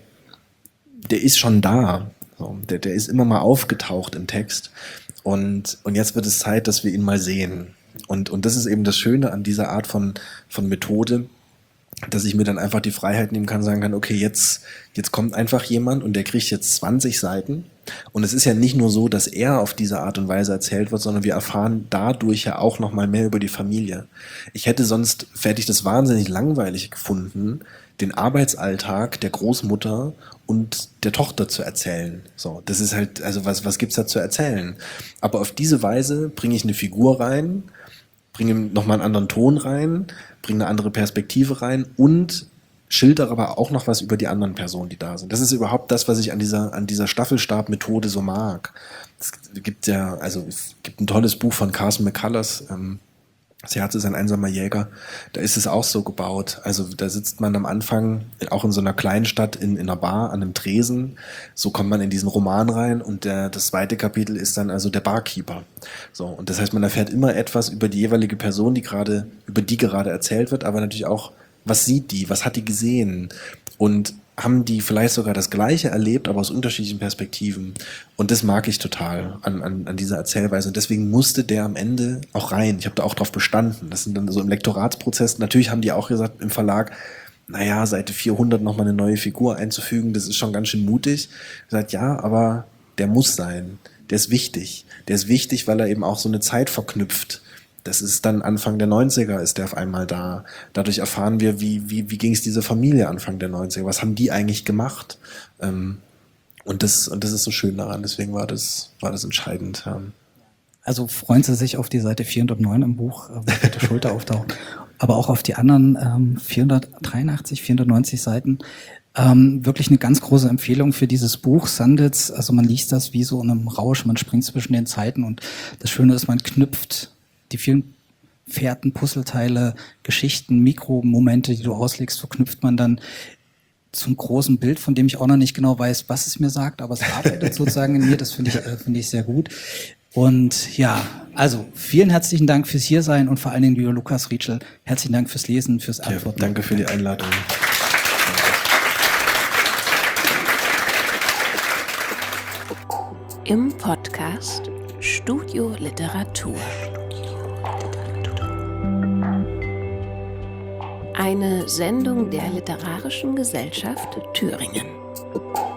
der ist schon da, so, der, der ist immer mal aufgetaucht im Text und, und jetzt wird es Zeit, dass wir ihn mal sehen. Und, und das ist eben das Schöne an dieser Art von, von Methode, dass ich mir dann einfach die Freiheit nehmen kann, sagen kann, okay, jetzt, jetzt kommt einfach jemand und der kriegt jetzt zwanzig Seiten. Und es ist ja nicht nur so, dass er auf diese Art und Weise erzählt wird, sondern wir erfahren dadurch ja auch nochmal mehr über die Familie. Ich hätte sonst, hätte ich das wahnsinnig langweilig gefunden, den Arbeitsalltag der Großmutter und der Tochter zu erzählen. So, das ist halt, also was, was gibt's da zu erzählen? Aber auf diese Weise bringe ich eine Figur rein, bringe nochmal einen anderen Ton rein, bringe eine andere Perspektive rein und schildere aber auch noch was über die anderen Personen, die da sind. Das ist überhaupt das, was ich an dieser, an dieser Staffelstab-Methode so mag. Es gibt ja, also es gibt ein tolles Buch von Carson McCullers, ähm, Das Herz ist ein einsamer Jäger. Da ist es auch so gebaut. Also da sitzt man am Anfang auch in so einer kleinen Stadt in, in einer Bar an einem Tresen. So kommt man in diesen Roman rein und der, das zweite Kapitel ist dann also der Barkeeper. So, und das heißt, man erfährt immer etwas über die jeweilige Person, die gerade, über die gerade erzählt wird, aber natürlich auch, was sieht die, was hat die gesehen und haben die vielleicht sogar das Gleiche erlebt, aber aus unterschiedlichen Perspektiven. Und das mag ich total an, an, an dieser Erzählweise. Und deswegen musste der am Ende auch rein. Ich habe da auch drauf bestanden. Das sind dann so im Lektoratsprozess. Natürlich haben die auch gesagt im Verlag, naja, Seite vierhundert nochmal eine neue Figur einzufügen, das ist schon ganz schön mutig. Ich habe gesagt, ja, aber der muss sein. Der ist wichtig. Der ist wichtig, weil er eben auch so eine Zeit verknüpft. Das ist dann Anfang der neunziger, ist der auf einmal da. Dadurch erfahren wir, wie, wie, wie ging es dieser Familie Anfang der neunziger? Was haben die eigentlich gemacht? Ähm, und, das, und das ist so schön daran, deswegen war das, war das entscheidend. Ja.
Also freuen Sie sich auf die Seite vierhundertneun im Buch, wo Peter Schulte auftaucht, aber auch auf die anderen ähm, vierhundertdreiundachtzig, vierhundertneunzig Seiten. Ähm, wirklich eine ganz große Empfehlung für dieses Buch, Sandetz. Also man liest das wie so in einem Rausch, man springt zwischen den Zeiten und das Schöne ist, man knüpft die vielen Fährten, Puzzleteile, Geschichten, Mikromomente, die du auslegst, verknüpft man dann zum großen Bild, von dem ich auch noch nicht genau weiß, was es mir sagt, aber es arbeitet sozusagen in mir, das finde ich, äh, finde ich sehr gut. Und ja, also vielen herzlichen Dank fürs Hiersein und vor allen Dingen, lieber Lukas Rietschel, herzlichen Dank fürs Lesen, fürs Antworten.
Ja, danke für die Einladung.
Im Podcast Studio Literatur. Eine Sendung der Literarischen Gesellschaft Thüringen.